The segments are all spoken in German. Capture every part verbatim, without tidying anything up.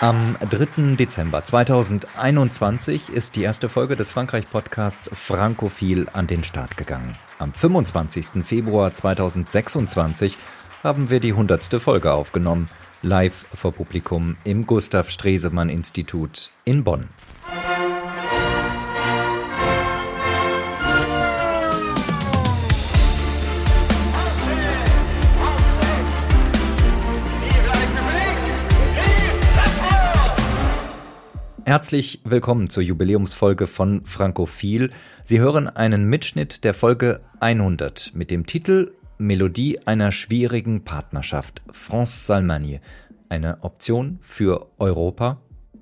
Am dritten Dezember zweitausendeinundzwanzig ist die erste Folge des Frankreich-Podcasts Francophil an den Start gegangen. Am fünfundzwanzigsten Februar zweitausendsechsundzwanzig haben wir die hundertste Folge aufgenommen, live vor Publikum im Gustav-Stresemann-Institut in Bonn. Herzlich willkommen zur Jubiläumsfolge von Francophil. Sie hören einen Mitschnitt der Folge hundert mit dem Titel Melodie einer schwierigen Partnerschaft. France Salmagne. Eine Option für Europa?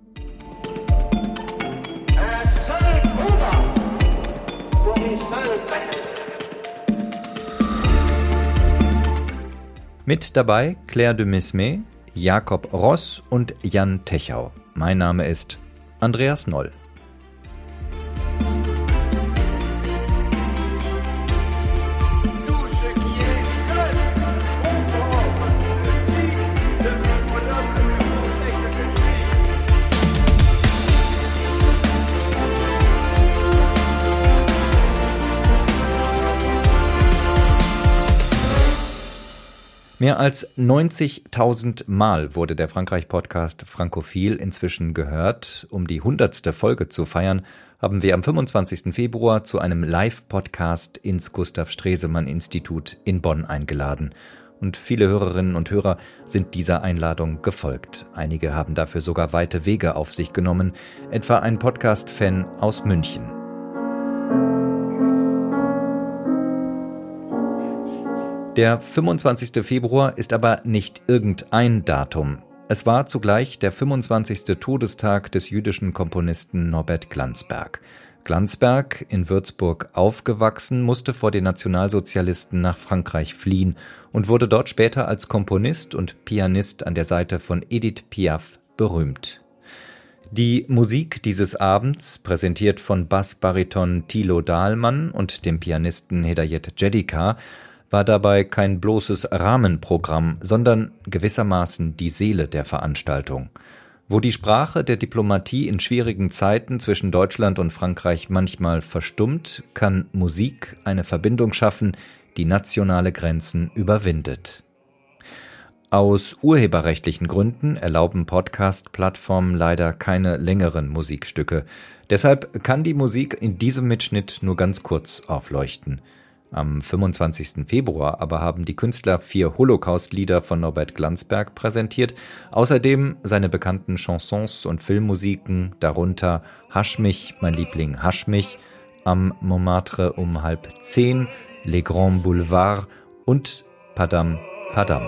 Mit dabei Claire de Mesme, Jakob Ross und Jan Techau. Mein Name ist Andreas Noll. Mehr als neunzigtausend Mal wurde der Frankreich-Podcast Francophil inzwischen gehört. Um die hundertste Folge zu feiern, haben wir am fünfundzwanzigsten Februar zu einem Live-Podcast ins Gustav-Stresemann-Institut in Bonn eingeladen. Und viele Hörerinnen und Hörer sind dieser Einladung gefolgt. Einige haben dafür sogar weite Wege auf sich genommen, etwa ein Podcast-Fan aus München. Der fünfundzwanzigste Februar ist aber nicht irgendein Datum. Es war zugleich der fünfundzwanzigste Todestag des jüdischen Komponisten Norbert Glanzberg. Glanzberg, in Würzburg aufgewachsen, musste vor den Nationalsozialisten nach Frankreich fliehen und wurde dort später als Komponist und Pianist an der Seite von Edith Piaf berühmt. Die Musik dieses Abends, präsentiert von Bassbariton Thilo Dahlmann und dem Pianisten Hedayet Jedika, war dabei kein bloßes Rahmenprogramm, sondern gewissermaßen die Seele der Veranstaltung. Wo die Sprache der Diplomatie in schwierigen Zeiten zwischen Deutschland und Frankreich manchmal verstummt, kann Musik eine Verbindung schaffen, die nationale Grenzen überwindet. Aus urheberrechtlichen Gründen erlauben Podcast-Plattformen leider keine längeren Musikstücke. Deshalb kann die Musik in diesem Mitschnitt nur ganz kurz aufleuchten. Am fünfundzwanzigsten Februar aber haben die Künstler vier Holocaust-Lieder von Norbert Glanzberg präsentiert, außerdem seine bekannten Chansons und Filmmusiken, darunter Hasch mich, mein Liebling, hasch mich, Am Montmartre um halb zehn, Les Grands Boulevards und Padam Padam.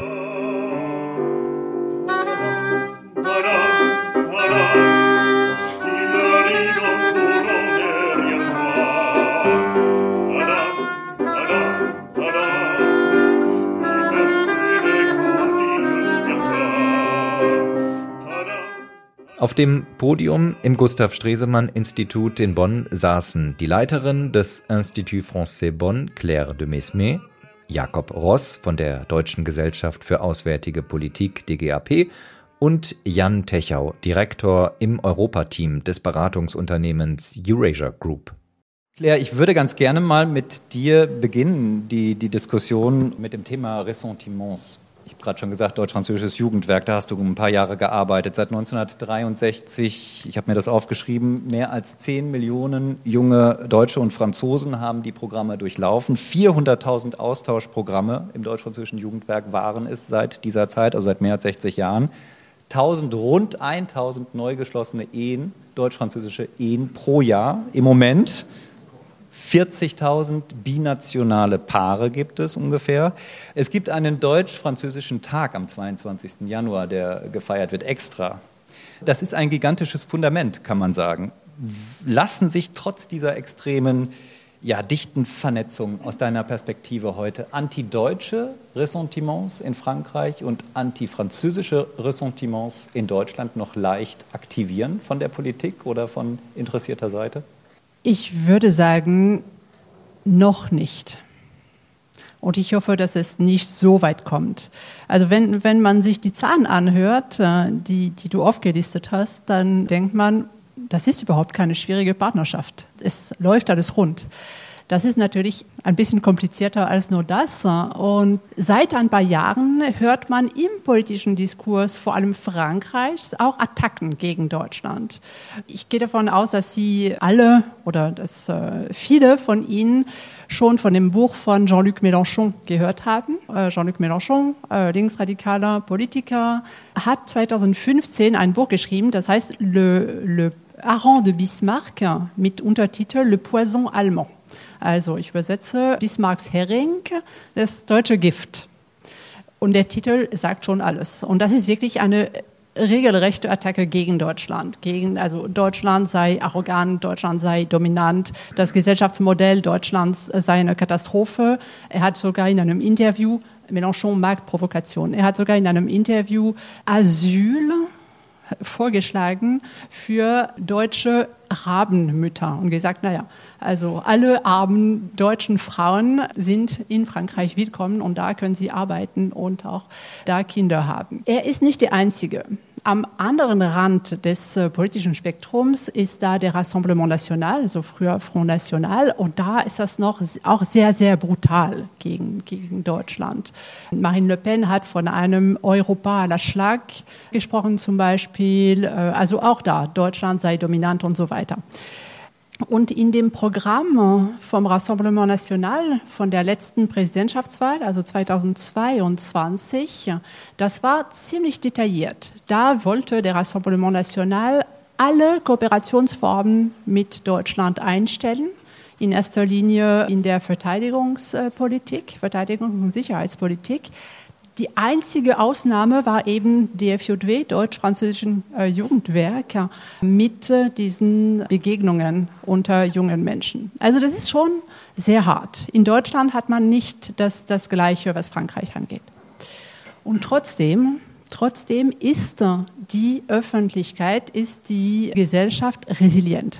Auf dem Podium im Gustav-Stresemann-Institut in Bonn saßen die Leiterin des Institut Français Bonn, Claire de Mesme, Jakob Ross von der Deutschen Gesellschaft für Auswärtige Politik, D G A P, und Jan Techau, Direktor im Europateam des Beratungsunternehmens Eurasia Group. Claire, ich würde ganz gerne mal mit dir beginnen, die, die Diskussion mit dem Thema Ressentiments. Ich habe gerade schon gesagt, Deutsch-Französisches Jugendwerk, da hast du ein paar Jahre gearbeitet. Seit neunzehnhundertdreiundsechzig, ich habe mir das aufgeschrieben, mehr als zehn Millionen junge Deutsche und Franzosen haben die Programme durchlaufen. vierhunderttausend Austauschprogramme im Deutsch-Französischen Jugendwerk waren es seit dieser Zeit, also seit mehr als sechzig Jahren. tausend, rund tausend neu geschlossene Ehen, deutsch-französische Ehen pro Jahr. Im Moment vierzigtausend binationale Paare gibt es ungefähr. Es gibt einen deutsch-französischen Tag am zweiundzwanzigsten Januar, der gefeiert wird, extra. Das ist ein gigantisches Fundament, kann man sagen. Lassen sich trotz dieser extremen, ja, dichten Vernetzung aus deiner Perspektive heute antideutsche Ressentiments in Frankreich und antifranzösische Ressentiments in Deutschland noch leicht aktivieren von der Politik oder von interessierter Seite? Ich würde sagen, noch nicht. Und ich hoffe, dass es nicht so weit kommt. Also wenn, wenn man sich die Zahlen anhört, die, die du aufgelistet hast, dann denkt man, das ist überhaupt keine schwierige Partnerschaft. Es läuft alles rund. Das ist natürlich ein bisschen komplizierter als nur das. Und seit ein paar Jahren hört man im politischen Diskurs, vor allem Frankreichs, auch Attacken gegen Deutschland. Ich gehe davon aus, dass Sie alle oder dass äh, viele von Ihnen schon von dem Buch von Jean-Luc Mélenchon gehört haben. Äh, Jean-Luc Mélenchon, äh, linksradikaler Politiker, hat zweitausendfünfzehn ein Buch geschrieben, das heißt Le, Le Hareng de Bismarck mit Untertitel Le Poison allemand. Also ich übersetze Bismarcks Hering, das deutsche Gift. Und der Titel sagt schon alles. Und das ist wirklich eine regelrechte Attacke gegen Deutschland. Gegen, also Deutschland sei arrogant, Deutschland sei dominant, das Gesellschaftsmodell Deutschlands sei eine Katastrophe. Er hat sogar in einem Interview, Mélenchon mag Provokation, er hat sogar in einem Interview Asyl vorgeschlagen für deutsche Rabenmütter und gesagt, naja, also alle armen deutschen Frauen sind in Frankreich willkommen und da können sie arbeiten und auch da Kinder haben. Er ist nicht der Einzige. Am anderen Rand des äh, politischen Spektrums ist da der Rassemblement National, also früher Front National, und da ist das noch auch sehr, sehr brutal gegen, gegen Deutschland. Marine Le Pen hat von einem Europa à la Schlag gesprochen zum Beispiel, äh, also auch da, Deutschland sei dominant und so weiter. Und in dem Programm vom Rassemblement National von der letzten Präsidentschaftswahl, also zweitausendzweiundzwanzig, das war ziemlich detailliert. Da wollte der Rassemblement National alle Kooperationsformen mit Deutschland einstellen. In erster Linie in der Verteidigungspolitik, Verteidigungs- und Sicherheitspolitik. Die einzige Ausnahme war eben D F J W, Deutsch-Französischen äh, Jugendwerk, mit äh, diesen Begegnungen unter jungen Menschen. Also das ist schon sehr hart. In Deutschland hat man nicht das, das Gleiche, was Frankreich angeht. Und trotzdem, trotzdem ist äh, die Öffentlichkeit, ist die Gesellschaft resilient.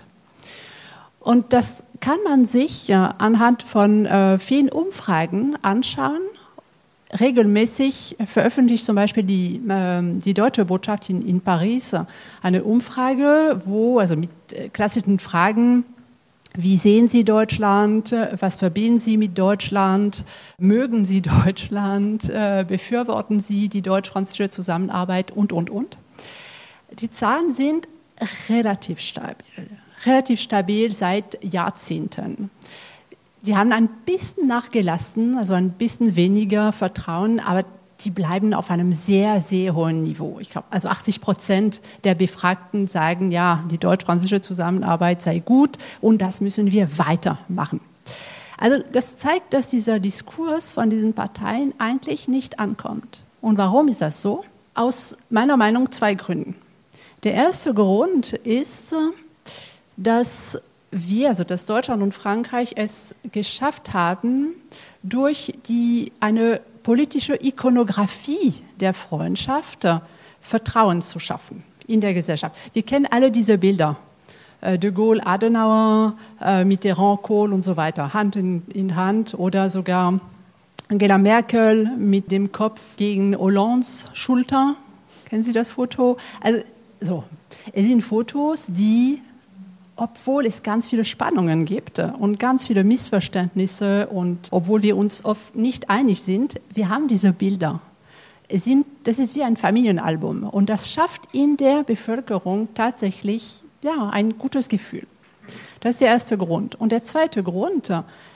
Und das kann man sich äh, anhand von äh, vielen Umfragen anschauen. Regelmäßig veröffentlicht zum Beispiel die, äh, die Deutsche Botschaft in, in Paris eine Umfrage, wo, also mit äh, klassischen Fragen, wie sehen Sie Deutschland, was verbinden Sie mit Deutschland, mögen Sie Deutschland, äh, befürworten Sie die deutsch-französische Zusammenarbeit und, und, und. Die Zahlen sind relativ stabil, relativ stabil seit Jahrzehnten. Sie haben ein bisschen nachgelassen, also ein bisschen weniger Vertrauen, aber die bleiben auf einem sehr, sehr hohen Niveau. Ich glaube, also achtzig Prozent der Befragten sagen, ja, die deutsch-französische Zusammenarbeit sei gut und das müssen wir weitermachen. Also das zeigt, dass dieser Diskurs von diesen Parteien eigentlich nicht ankommt. Und warum ist das so? Aus meiner Meinung zwei Gründen. Der erste Grund ist, dass wir, also dass Deutschland und Frankreich es geschafft haben, durch die, eine politische Ikonografie der Freundschaft Vertrauen zu schaffen in der Gesellschaft. Wir kennen alle diese Bilder. De Gaulle, Adenauer, Mitterrand, Kohl und so weiter, Hand in, in Hand, oder sogar Angela Merkel mit dem Kopf gegen Hollandes Schulter. Kennen Sie das Foto? Also, so. Es sind Fotos, die, obwohl es ganz viele Spannungen gibt und ganz viele Missverständnisse und obwohl wir uns oft nicht einig sind, wir haben diese Bilder. Es sind, das ist wie ein Familienalbum und das schafft in der Bevölkerung tatsächlich ja, ein gutes Gefühl. Das ist der erste Grund. Und der zweite Grund,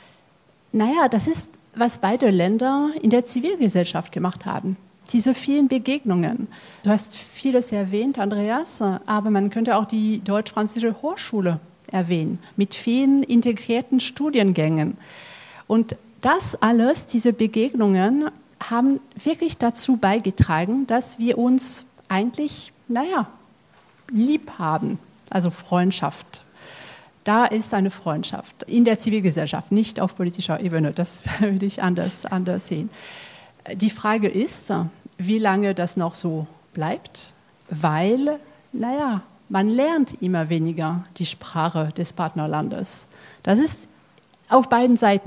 naja, das ist, was beide Länder in der Zivilgesellschaft gemacht haben. Diese vielen Begegnungen. Du hast vieles erwähnt, Andreas, aber man könnte auch die Deutsch-Französische Hochschule erwähnen, mit vielen integrierten Studiengängen. Und das alles, diese Begegnungen, haben wirklich dazu beigetragen, dass wir uns eigentlich, naja, lieb haben, also Freundschaft. Da ist eine Freundschaft in der Zivilgesellschaft, nicht auf politischer Ebene, das würde ich anders, anders sehen. Die Frage ist, wie lange das noch so bleibt, weil, naja, man lernt immer weniger die Sprache des Partnerlandes. Das ist auf beiden Seiten.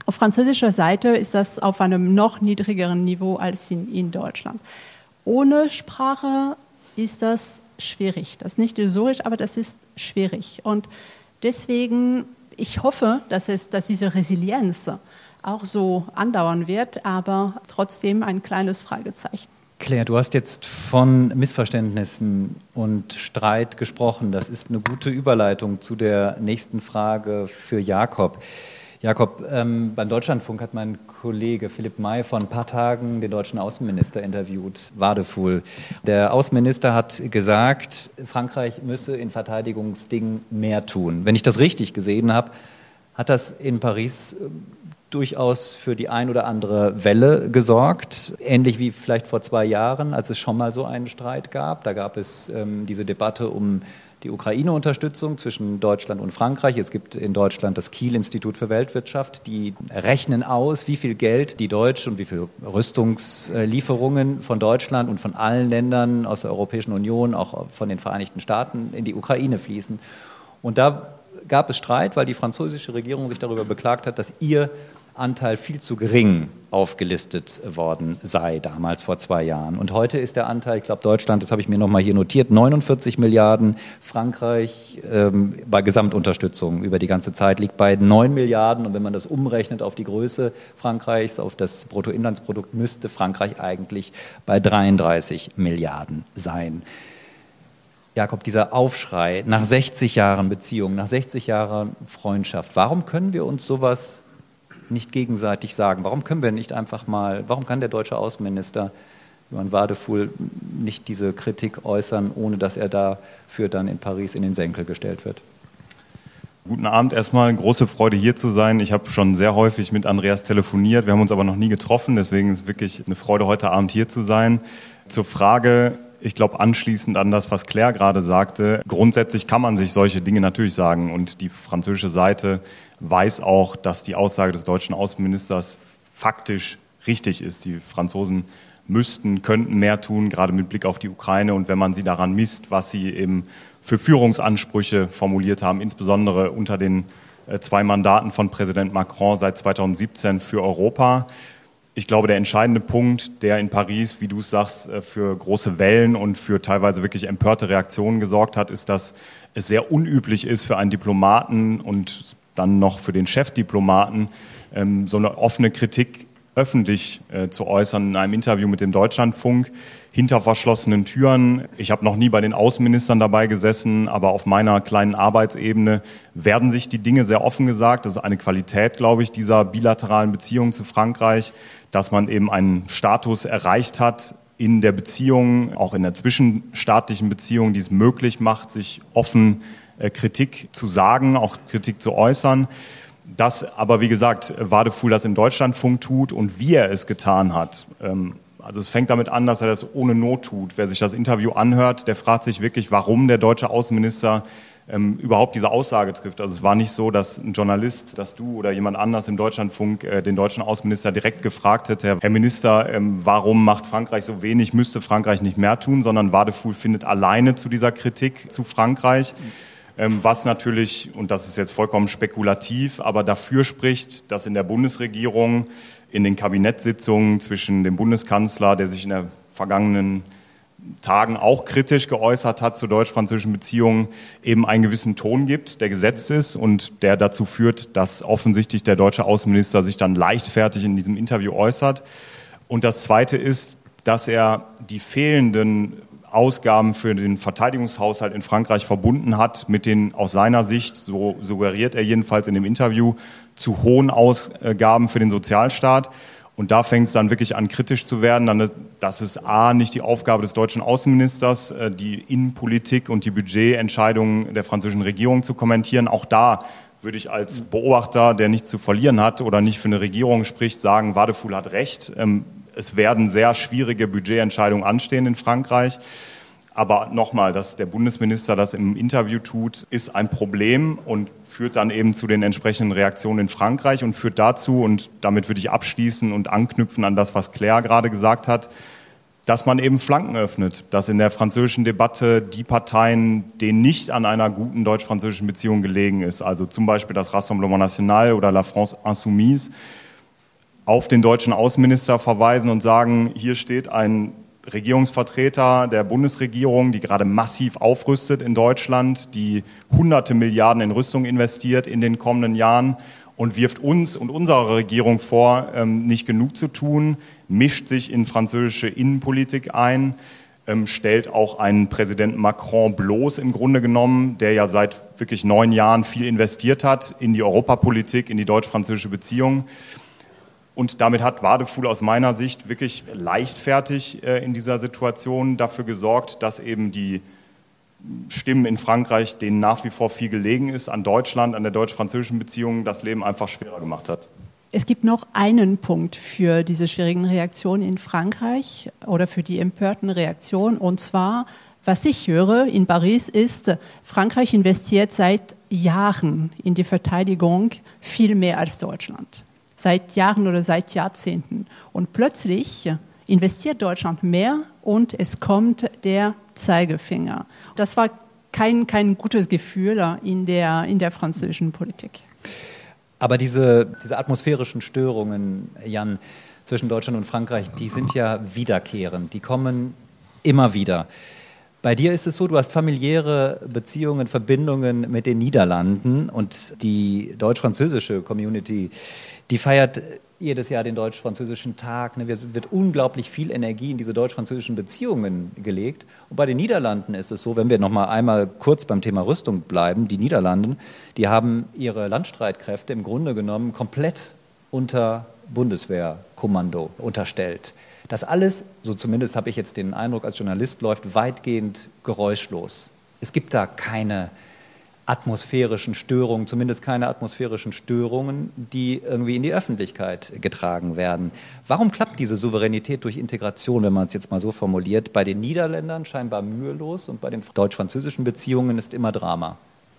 Auf französischer Seite ist das auf einem noch niedrigeren Niveau als in, in Deutschland. Ohne Sprache ist das schwierig. Das ist nicht illusorisch, aber das ist schwierig. Und deswegen, ich hoffe, dass, es, dass diese Resilienz auch so andauern wird, aber trotzdem ein kleines Fragezeichen. Claire, du hast jetzt von Missverständnissen und Streit gesprochen. Das ist eine gute Überleitung zu der nächsten Frage für Jakob. Jakob, ähm, beim Deutschlandfunk hat mein Kollege Philipp May vor ein paar Tagen den deutschen Außenminister interviewt, Wadefuhl. Der Außenminister hat gesagt, Frankreich müsse in Verteidigungsdingen mehr tun. Wenn ich das richtig gesehen habe, hat das in Paris äh, durchaus für die ein oder andere Welle gesorgt, ähnlich wie vielleicht vor zwei Jahren, als es schon mal so einen Streit gab. Da gab es ähm, diese Debatte um die Ukraine-Unterstützung zwischen Deutschland und Frankreich. Es gibt in Deutschland das Kiel-Institut für Weltwirtschaft. Die rechnen aus, wie viel Geld die deutsche und wie viel Rüstungslieferungen von Deutschland und von allen Ländern aus der Europäischen Union, auch von den Vereinigten Staaten, in die Ukraine fließen. Und da gab es Streit, weil die französische Regierung sich darüber beklagt hat, dass ihr Anteil viel zu gering aufgelistet worden sei, damals vor zwei Jahren. Und heute ist der Anteil, ich glaube Deutschland, das habe ich mir nochmal hier notiert, neunundvierzig Milliarden, Frankreich ähm, bei Gesamtunterstützung über die ganze Zeit liegt bei neun Milliarden. Und wenn man das umrechnet auf die Größe Frankreichs, auf das Bruttoinlandsprodukt, müsste Frankreich eigentlich bei dreiunddreißig Milliarden sein. Jakob, dieser Aufschrei nach sechzig Jahren Beziehung, nach sechzig Jahren Freundschaft, warum können wir uns sowas nicht gegenseitig sagen? Warum können wir nicht einfach mal, warum kann der deutsche Außenminister Johann Wadefuhl nicht diese Kritik äußern, ohne dass er dafür dann in Paris in den Senkel gestellt wird? Guten Abend erstmal, große Freude hier zu sein. Ich habe schon sehr häufig mit Andreas telefoniert, wir haben uns aber noch nie getroffen, deswegen ist es wirklich eine Freude, heute Abend hier zu sein. Zur Frage, ich glaube, anschließend an das, was Claire gerade sagte, grundsätzlich kann man sich solche Dinge natürlich sagen und die französische Seite weiß auch, dass die Aussage des deutschen Außenministers faktisch richtig ist. Die Franzosen müssten, könnten mehr tun, gerade mit Blick auf die Ukraine und wenn man sie daran misst, was sie eben für Führungsansprüche formuliert haben, insbesondere unter den zwei Mandaten von Präsident Macron seit zweitausendsiebzehn für Europa. Ich glaube, der entscheidende Punkt, der in Paris, wie du es sagst, für große Wellen und für teilweise wirklich empörte Reaktionen gesorgt hat, ist, dass es sehr unüblich ist für einen Diplomaten und dann noch für den Chefdiplomaten, so eine offene Kritik öffentlich zu äußern in einem Interview mit dem Deutschlandfunk hinter verschlossenen Türen. Ich habe noch nie bei den Außenministern dabei gesessen, aber auf meiner kleinen Arbeitsebene werden sich die Dinge sehr offen gesagt. Das ist eine Qualität, glaube ich, dieser bilateralen Beziehung zu Frankreich, dass man eben einen Status erreicht hat in der Beziehung, auch in der zwischenstaatlichen Beziehung, die es möglich macht, sich offen äh, Kritik zu sagen, auch Kritik zu äußern. Das aber, wie gesagt, Wadefuhl das im Deutschlandfunk tut und wie er es getan hat. Ähm, also es fängt damit an, dass er das ohne Not tut. Wer sich das Interview anhört, der fragt sich wirklich, warum der deutsche Außenminister ähm, überhaupt diese Aussage trifft. Also es war nicht so, dass ein Journalist, dass du oder jemand anders im Deutschlandfunk äh, den deutschen Außenminister direkt gefragt hätte, Herr Minister, ähm, warum macht Frankreich so wenig, müsste Frankreich nicht mehr tun, sondern Wadefuhl findet alleine zu dieser Kritik zu Frankreich. Ähm, was natürlich, und das ist jetzt vollkommen spekulativ, aber dafür spricht, dass in der Bundesregierung, in den Kabinettssitzungen zwischen dem Bundeskanzler, der sich in den vergangenen Tagen auch kritisch geäußert hat zu deutsch-französischen Beziehungen, eben einen gewissen Ton gibt, der gesetzt ist und der dazu führt, dass offensichtlich der deutsche Außenminister sich dann leichtfertig in diesem Interview äußert. Und das Zweite ist, dass er die fehlenden Ausgaben für den Verteidigungshaushalt in Frankreich verbunden hat mit den aus seiner Sicht, so suggeriert er jedenfalls in dem Interview, zu hohen Ausgaben für den Sozialstaat. Und da fängt es dann wirklich an, kritisch zu werden. Dann, das ist A, nicht die Aufgabe des deutschen Außenministers, die Innenpolitik und die Budgetentscheidungen der französischen Regierung zu kommentieren. Auch da würde ich als Beobachter, der nichts zu verlieren hat oder nicht für eine Regierung spricht, sagen, Wadefuhl hat recht. Es werden sehr schwierige Budgetentscheidungen anstehen in Frankreich. Aber nochmal, dass der Bundesminister das im Interview tut, ist ein Problem und führt dann eben zu den entsprechenden Reaktionen in Frankreich und führt dazu, und damit würde ich abschließen und anknüpfen an das, was Claire gerade gesagt hat, dass man eben Flanken öffnet, dass in der französischen Debatte die Parteien, denen nicht an einer guten deutsch-französischen Beziehung gelegen ist, also zum Beispiel das Rassemblement National oder La France Insoumise, auf den deutschen Außenminister verweisen und sagen, hier steht ein Regierungsvertreter der Bundesregierung, die gerade massiv aufrüstet in Deutschland, die hunderte Milliarden in Rüstung investiert in den kommenden Jahren und wirft uns und unserer Regierung vor, nicht genug zu tun, mischt sich in französische Innenpolitik ein, stellt auch einen Präsidenten Macron bloß im Grunde genommen, der ja seit wirklich neun Jahren viel investiert hat in die Europapolitik, in die deutsch-französische Beziehung. Und damit hat Wadefuhl aus meiner Sicht wirklich leichtfertig in dieser Situation dafür gesorgt, dass eben die Stimmen in Frankreich, denen nach wie vor viel gelegen ist, an Deutschland, an der deutsch-französischen Beziehung, das Leben einfach schwerer gemacht hat. Es gibt noch einen Punkt für diese schwierigen Reaktionen in Frankreich oder für die empörten Reaktionen. Und zwar, was ich höre in Paris ist, Frankreich investiert seit Jahren in die Verteidigung viel mehr als Deutschland. Seit Jahren oder seit Jahrzehnten. Und plötzlich investiert Deutschland mehr und es kommt der Zeigefinger. Das war kein, kein gutes Gefühl in der, in der französischen Politik. Aber diese, diese atmosphärischen Störungen, Jan, zwischen Deutschland und Frankreich, die sind ja wiederkehrend. Die kommen immer wieder. Bei dir ist es so, du hast familiäre Beziehungen, Verbindungen mit den Niederlanden und die deutsch-französische Community, die feiert jedes Jahr den deutsch-französischen Tag. Es wird unglaublich viel Energie in diese deutsch-französischen Beziehungen gelegt. Und bei den Niederlanden ist es so, wenn wir noch mal einmal kurz beim Thema Rüstung bleiben, die Niederlande, die haben ihre Landstreitkräfte im Grunde genommen komplett unter Bundeswehrkommando unterstellt. Das alles, so zumindest habe ich jetzt den Eindruck als Journalist, läuft weitgehend geräuschlos. Es gibt da keine atmosphärischen Störungen, zumindest keine atmosphärischen Störungen, die irgendwie in die Öffentlichkeit getragen werden. Warum klappt diese Souveränität durch Integration, wenn man es jetzt mal so formuliert, bei den Niederländern scheinbar mühelos und bei den deutsch-französischen Beziehungen ist immer Drama?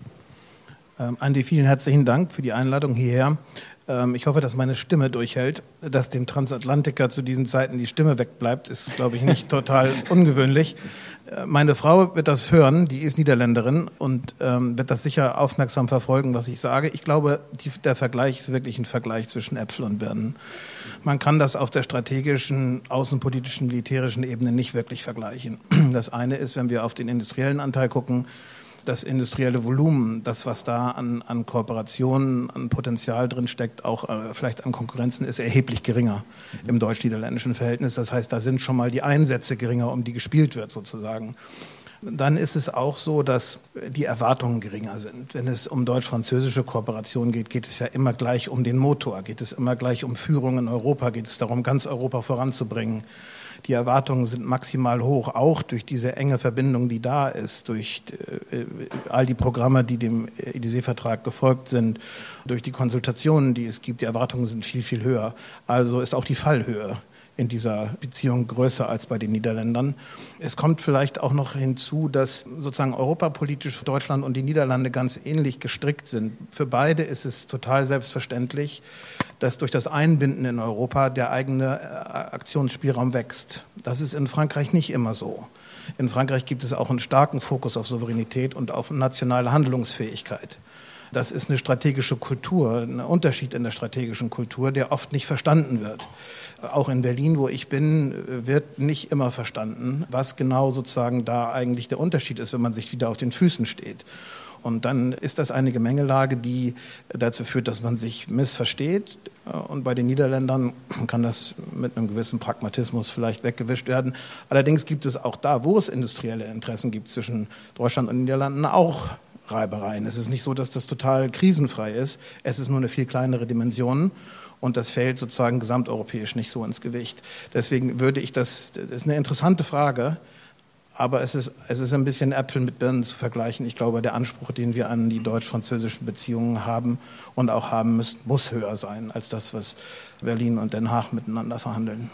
Ähm, Andi, vielen herzlichen Dank für die Einladung hierher. Ähm, ich hoffe, dass meine Stimme durchhält. Dass dem Transatlantiker zu diesen Zeiten die Stimme wegbleibt, ist, glaube ich, nicht total ungewöhnlich. Äh, meine Frau wird das hören, die ist Niederländerin und ähm, wird das sicher aufmerksam verfolgen, was ich sage. Ich glaube, die, der Vergleich ist wirklich ein Vergleich zwischen Äpfel und Birnen. Man kann das auf der strategischen, außenpolitischen, militärischen Ebene nicht wirklich vergleichen. Das eine ist, wenn wir auf den industriellen Anteil gucken, das industrielle Volumen, das, was da an, an Kooperationen, an Potenzial drin steckt, auch äh, vielleicht an Konkurrenzen, ist erheblich geringer im deutsch-niederländischen Verhältnis. Das heißt, da sind schon mal die Einsätze geringer, um die gespielt wird sozusagen. Dann ist es auch so, dass die Erwartungen geringer sind. Wenn es um deutsch-französische Kooperation geht, geht es ja immer gleich um den Motor, geht es immer gleich um Führung in Europa, geht es darum, ganz Europa voranzubringen. Die Erwartungen sind maximal hoch, auch durch diese enge Verbindung, die da ist, durch äh, all die Programme, die dem Élysée-Vertrag gefolgt sind, durch die Konsultationen, die es gibt. Die Erwartungen sind viel, viel höher. Also ist auch die Fallhöhe in dieser Beziehung größer als bei den Niederländern. Es kommt vielleicht auch noch hinzu, dass sozusagen europapolitisch Deutschland und die Niederlande ganz ähnlich gestrickt sind. Für beide ist es total selbstverständlich, dass durch das Einbinden in Europa der eigene Aktionsspielraum wächst. Das ist in Frankreich nicht immer so. In Frankreich gibt es auch einen starken Fokus auf Souveränität und auf nationale Handlungsfähigkeit. Das ist eine strategische Kultur, ein Unterschied in der strategischen Kultur, der oft nicht verstanden wird. Auch in Berlin, wo ich bin, wird nicht immer verstanden, was genau sozusagen da eigentlich der Unterschied ist, wenn man sich wieder auf den Füßen steht. Und dann ist das eine Gemengelage, die dazu führt, dass man sich missversteht. Und bei den Niederländern kann das mit einem gewissen Pragmatismus vielleicht weggewischt werden. Allerdings gibt es auch da, wo es industrielle Interessen gibt zwischen Deutschland und den Niederlanden, auch Reibereien. Es ist nicht so, dass das total krisenfrei ist. Es ist nur eine viel kleinere Dimension. Und das fällt sozusagen gesamteuropäisch nicht so ins Gewicht. Deswegen würde ich das, das ist eine interessante Frage, aber es ist, es ist ein bisschen Äpfel mit Birnen zu vergleichen. Ich glaube, der Anspruch, den wir an die deutsch-französischen Beziehungen haben und auch haben müssen, muss höher sein als das, was Berlin und Den Haag miteinander verhandeln.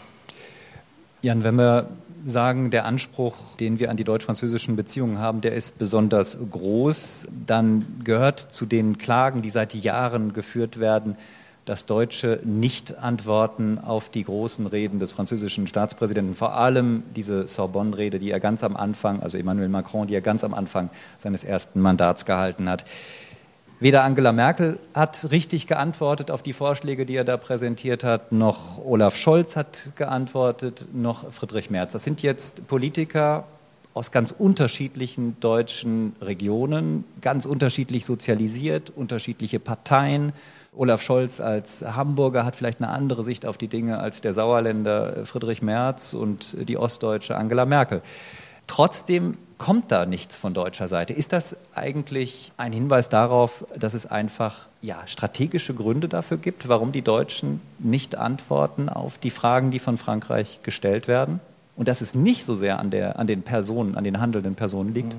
Jan, wenn wir sagen, der Anspruch, den wir an die deutsch-französischen Beziehungen haben, der ist besonders groß, dann gehört zu den Klagen, die seit Jahren geführt werden, dass deutsche Nicht-Antworten auf die großen Reden des französischen Staatspräsidenten, vor allem diese Sorbonne-Rede, die er ganz am Anfang, also Emmanuel Macron, die er ganz am Anfang seines ersten Mandats gehalten hat. Weder Angela Merkel hat richtig geantwortet auf die Vorschläge, die er da präsentiert hat, noch Olaf Scholz hat geantwortet, noch Friedrich Merz. Das sind jetzt Politiker aus ganz unterschiedlichen deutschen Regionen, ganz unterschiedlich sozialisiert, unterschiedliche Parteien. Olaf Scholz als Hamburger hat vielleicht eine andere Sicht auf die Dinge als der Sauerländer Friedrich Merz und die ostdeutsche Angela Merkel. Trotzdem kommt da nichts von deutscher Seite. Ist das eigentlich ein Hinweis darauf, dass es einfach ja, strategische Gründe dafür gibt, warum die Deutschen nicht antworten auf die Fragen, die von Frankreich gestellt werden? Und dass es nicht so sehr an, der, an den Personen, an den handelnden Personen liegt?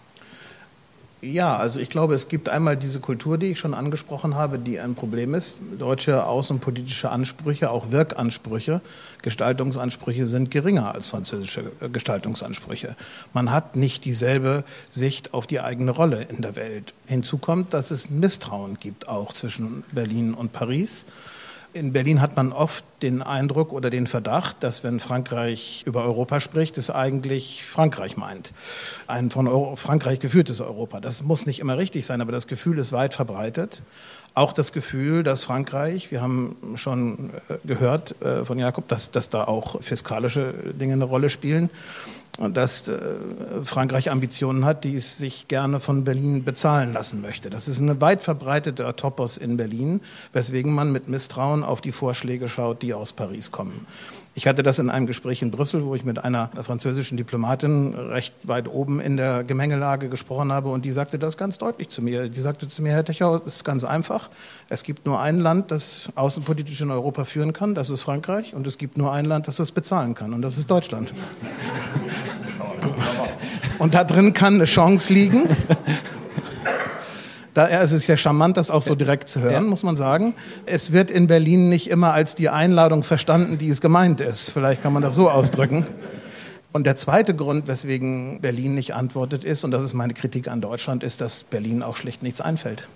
Ja, also ich glaube, es gibt einmal diese Kultur, die ich schon angesprochen habe, die ein Problem ist. Deutsche außenpolitische Ansprüche, auch Wirkansprüche, Gestaltungsansprüche sind geringer als französische Gestaltungsansprüche. Man hat nicht dieselbe Sicht auf die eigene Rolle in der Welt. Hinzu kommt, dass es Misstrauen gibt, auch zwischen Berlin und Paris. In Berlin hat man oft den Eindruck oder den Verdacht, dass wenn Frankreich über Europa spricht, es eigentlich Frankreich meint. Ein von Euro- Frankreich geführtes Europa. Das muss nicht immer richtig sein, aber das Gefühl ist weit verbreitet. Auch das Gefühl, dass Frankreich, wir haben schon gehört von Jakob, dass, dass da auch fiskalische Dinge eine Rolle spielen. Und dass äh, Frankreich Ambitionen hat, die es sich gerne von Berlin bezahlen lassen möchte. Das ist ein weit verbreiteter Topos in Berlin, weswegen man mit Misstrauen auf die Vorschläge schaut, die aus Paris kommen. Ich hatte das in einem Gespräch in Brüssel, wo ich mit einer französischen Diplomatin recht weit oben in der Gemengelage gesprochen habe und die sagte das ganz deutlich zu mir. Die sagte zu mir, Herr Techau, es ist ganz einfach. Es gibt nur ein Land, das außenpolitisch in Europa führen kann, das ist Frankreich, und es gibt nur ein Land, das das bezahlen kann, und das ist Deutschland. Und da drin kann eine Chance liegen. Da, es ist ja charmant, das auch so direkt zu hören, ja. Muss man sagen. Es wird in Berlin nicht immer als die Einladung verstanden, die es gemeint ist. Vielleicht kann man das so ausdrücken. Und der zweite Grund, weswegen Berlin nicht antwortet ist, und das ist meine Kritik an Deutschland, ist, dass Berlin auch schlicht nichts einfällt.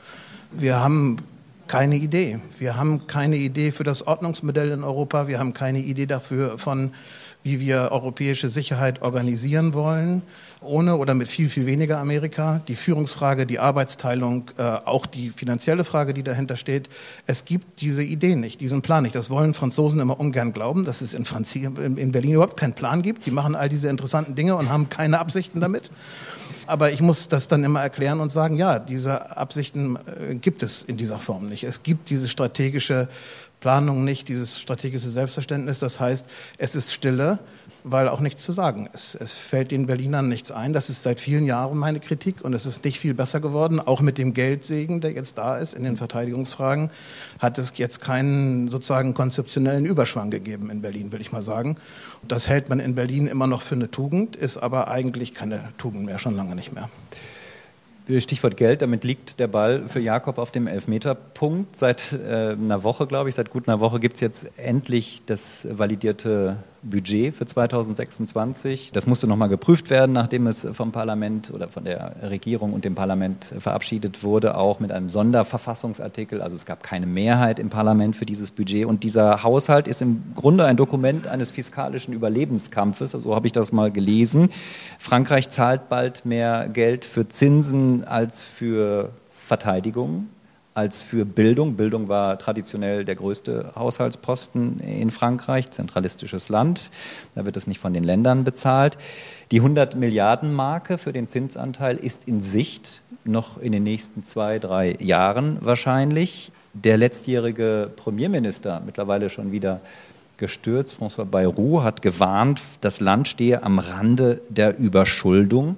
Wir haben keine Idee. Wir haben keine Idee für das Ordnungsmodell in Europa. Wir haben keine Idee dafür, von wie wir europäische Sicherheit organisieren wollen, ohne oder mit viel, viel weniger Amerika. Die Führungsfrage, die Arbeitsteilung, äh, auch die finanzielle Frage, die dahinter steht. Es gibt diese Idee nicht, diesen Plan nicht. Das wollen Franzosen immer ungern glauben, dass es in, Franzi- in Berlin überhaupt keinen Plan gibt. Die machen all diese interessanten Dinge und haben keine Absichten damit. Aber ich muss das dann immer erklären und sagen, ja, diese Absichten äh, gibt es in dieser Form nicht. Es gibt diese strategische Planung nicht, dieses strategische Selbstverständnis. Das heißt, es ist Stille, weil auch nichts zu sagen ist. Es fällt den Berlinern nichts ein. Das ist seit vielen Jahren meine Kritik und es ist nicht viel besser geworden. Auch mit dem Geldsegen, der jetzt da ist in den Verteidigungsfragen, hat es jetzt keinen sozusagen konzeptionellen Überschwang gegeben in Berlin, will ich mal sagen. Das hält man in Berlin immer noch für eine Tugend, ist aber eigentlich keine Tugend mehr, schon lange nicht mehr. Stichwort Geld, damit liegt der Ball für Jakob auf dem Elfmeterpunkt. Seit äh, einer Woche, glaube ich, seit gut einer Woche gibt es jetzt endlich das validierte Budget für zweitausendsechsundzwanzig. Das musste nochmal geprüft werden, nachdem es vom Parlament oder von der Regierung und dem Parlament verabschiedet wurde, auch mit einem Sonderverfassungsartikel. Also es gab keine Mehrheit im Parlament für dieses Budget. Und dieser Haushalt ist im Grunde ein Dokument eines fiskalischen Überlebenskampfes. So habe ich das mal gelesen. Frankreich zahlt bald mehr Geld für Zinsen als für Verteidigung, als für Bildung. Bildung war traditionell der größte Haushaltsposten in Frankreich, zentralistisches Land. Da wird es nicht von den Ländern bezahlt. Die hundert Milliarden Marke für den Zinsanteil ist in Sicht, noch in den nächsten zwei, drei Jahren wahrscheinlich. Der letztjährige Premierminister, mittlerweile schon wieder gestürzt, François Bayrou, hat gewarnt, das Land stehe am Rande der Überschuldung.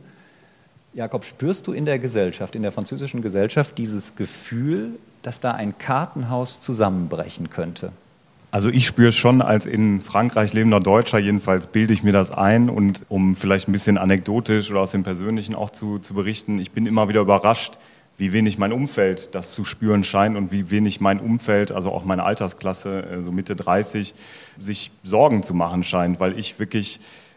Jakob, spürst du in der Gesellschaft, in der französischen Gesellschaft dieses Gefühl, dass da ein Kartenhaus zusammenbrechen könnte? Also ich spüre es schon als in Frankreich lebender Deutscher, jedenfalls bilde ich mir das ein. Und um vielleicht ein bisschen anekdotisch oder aus dem Persönlichen auch zu, zu berichten, ich bin immer wieder überrascht, wie wenig mein Umfeld das zu spüren scheint und wie wenig mein Umfeld, also auch meine Altersklasse, so Mitte dreißig, sich Sorgen zu machen scheint, weil ich wirklich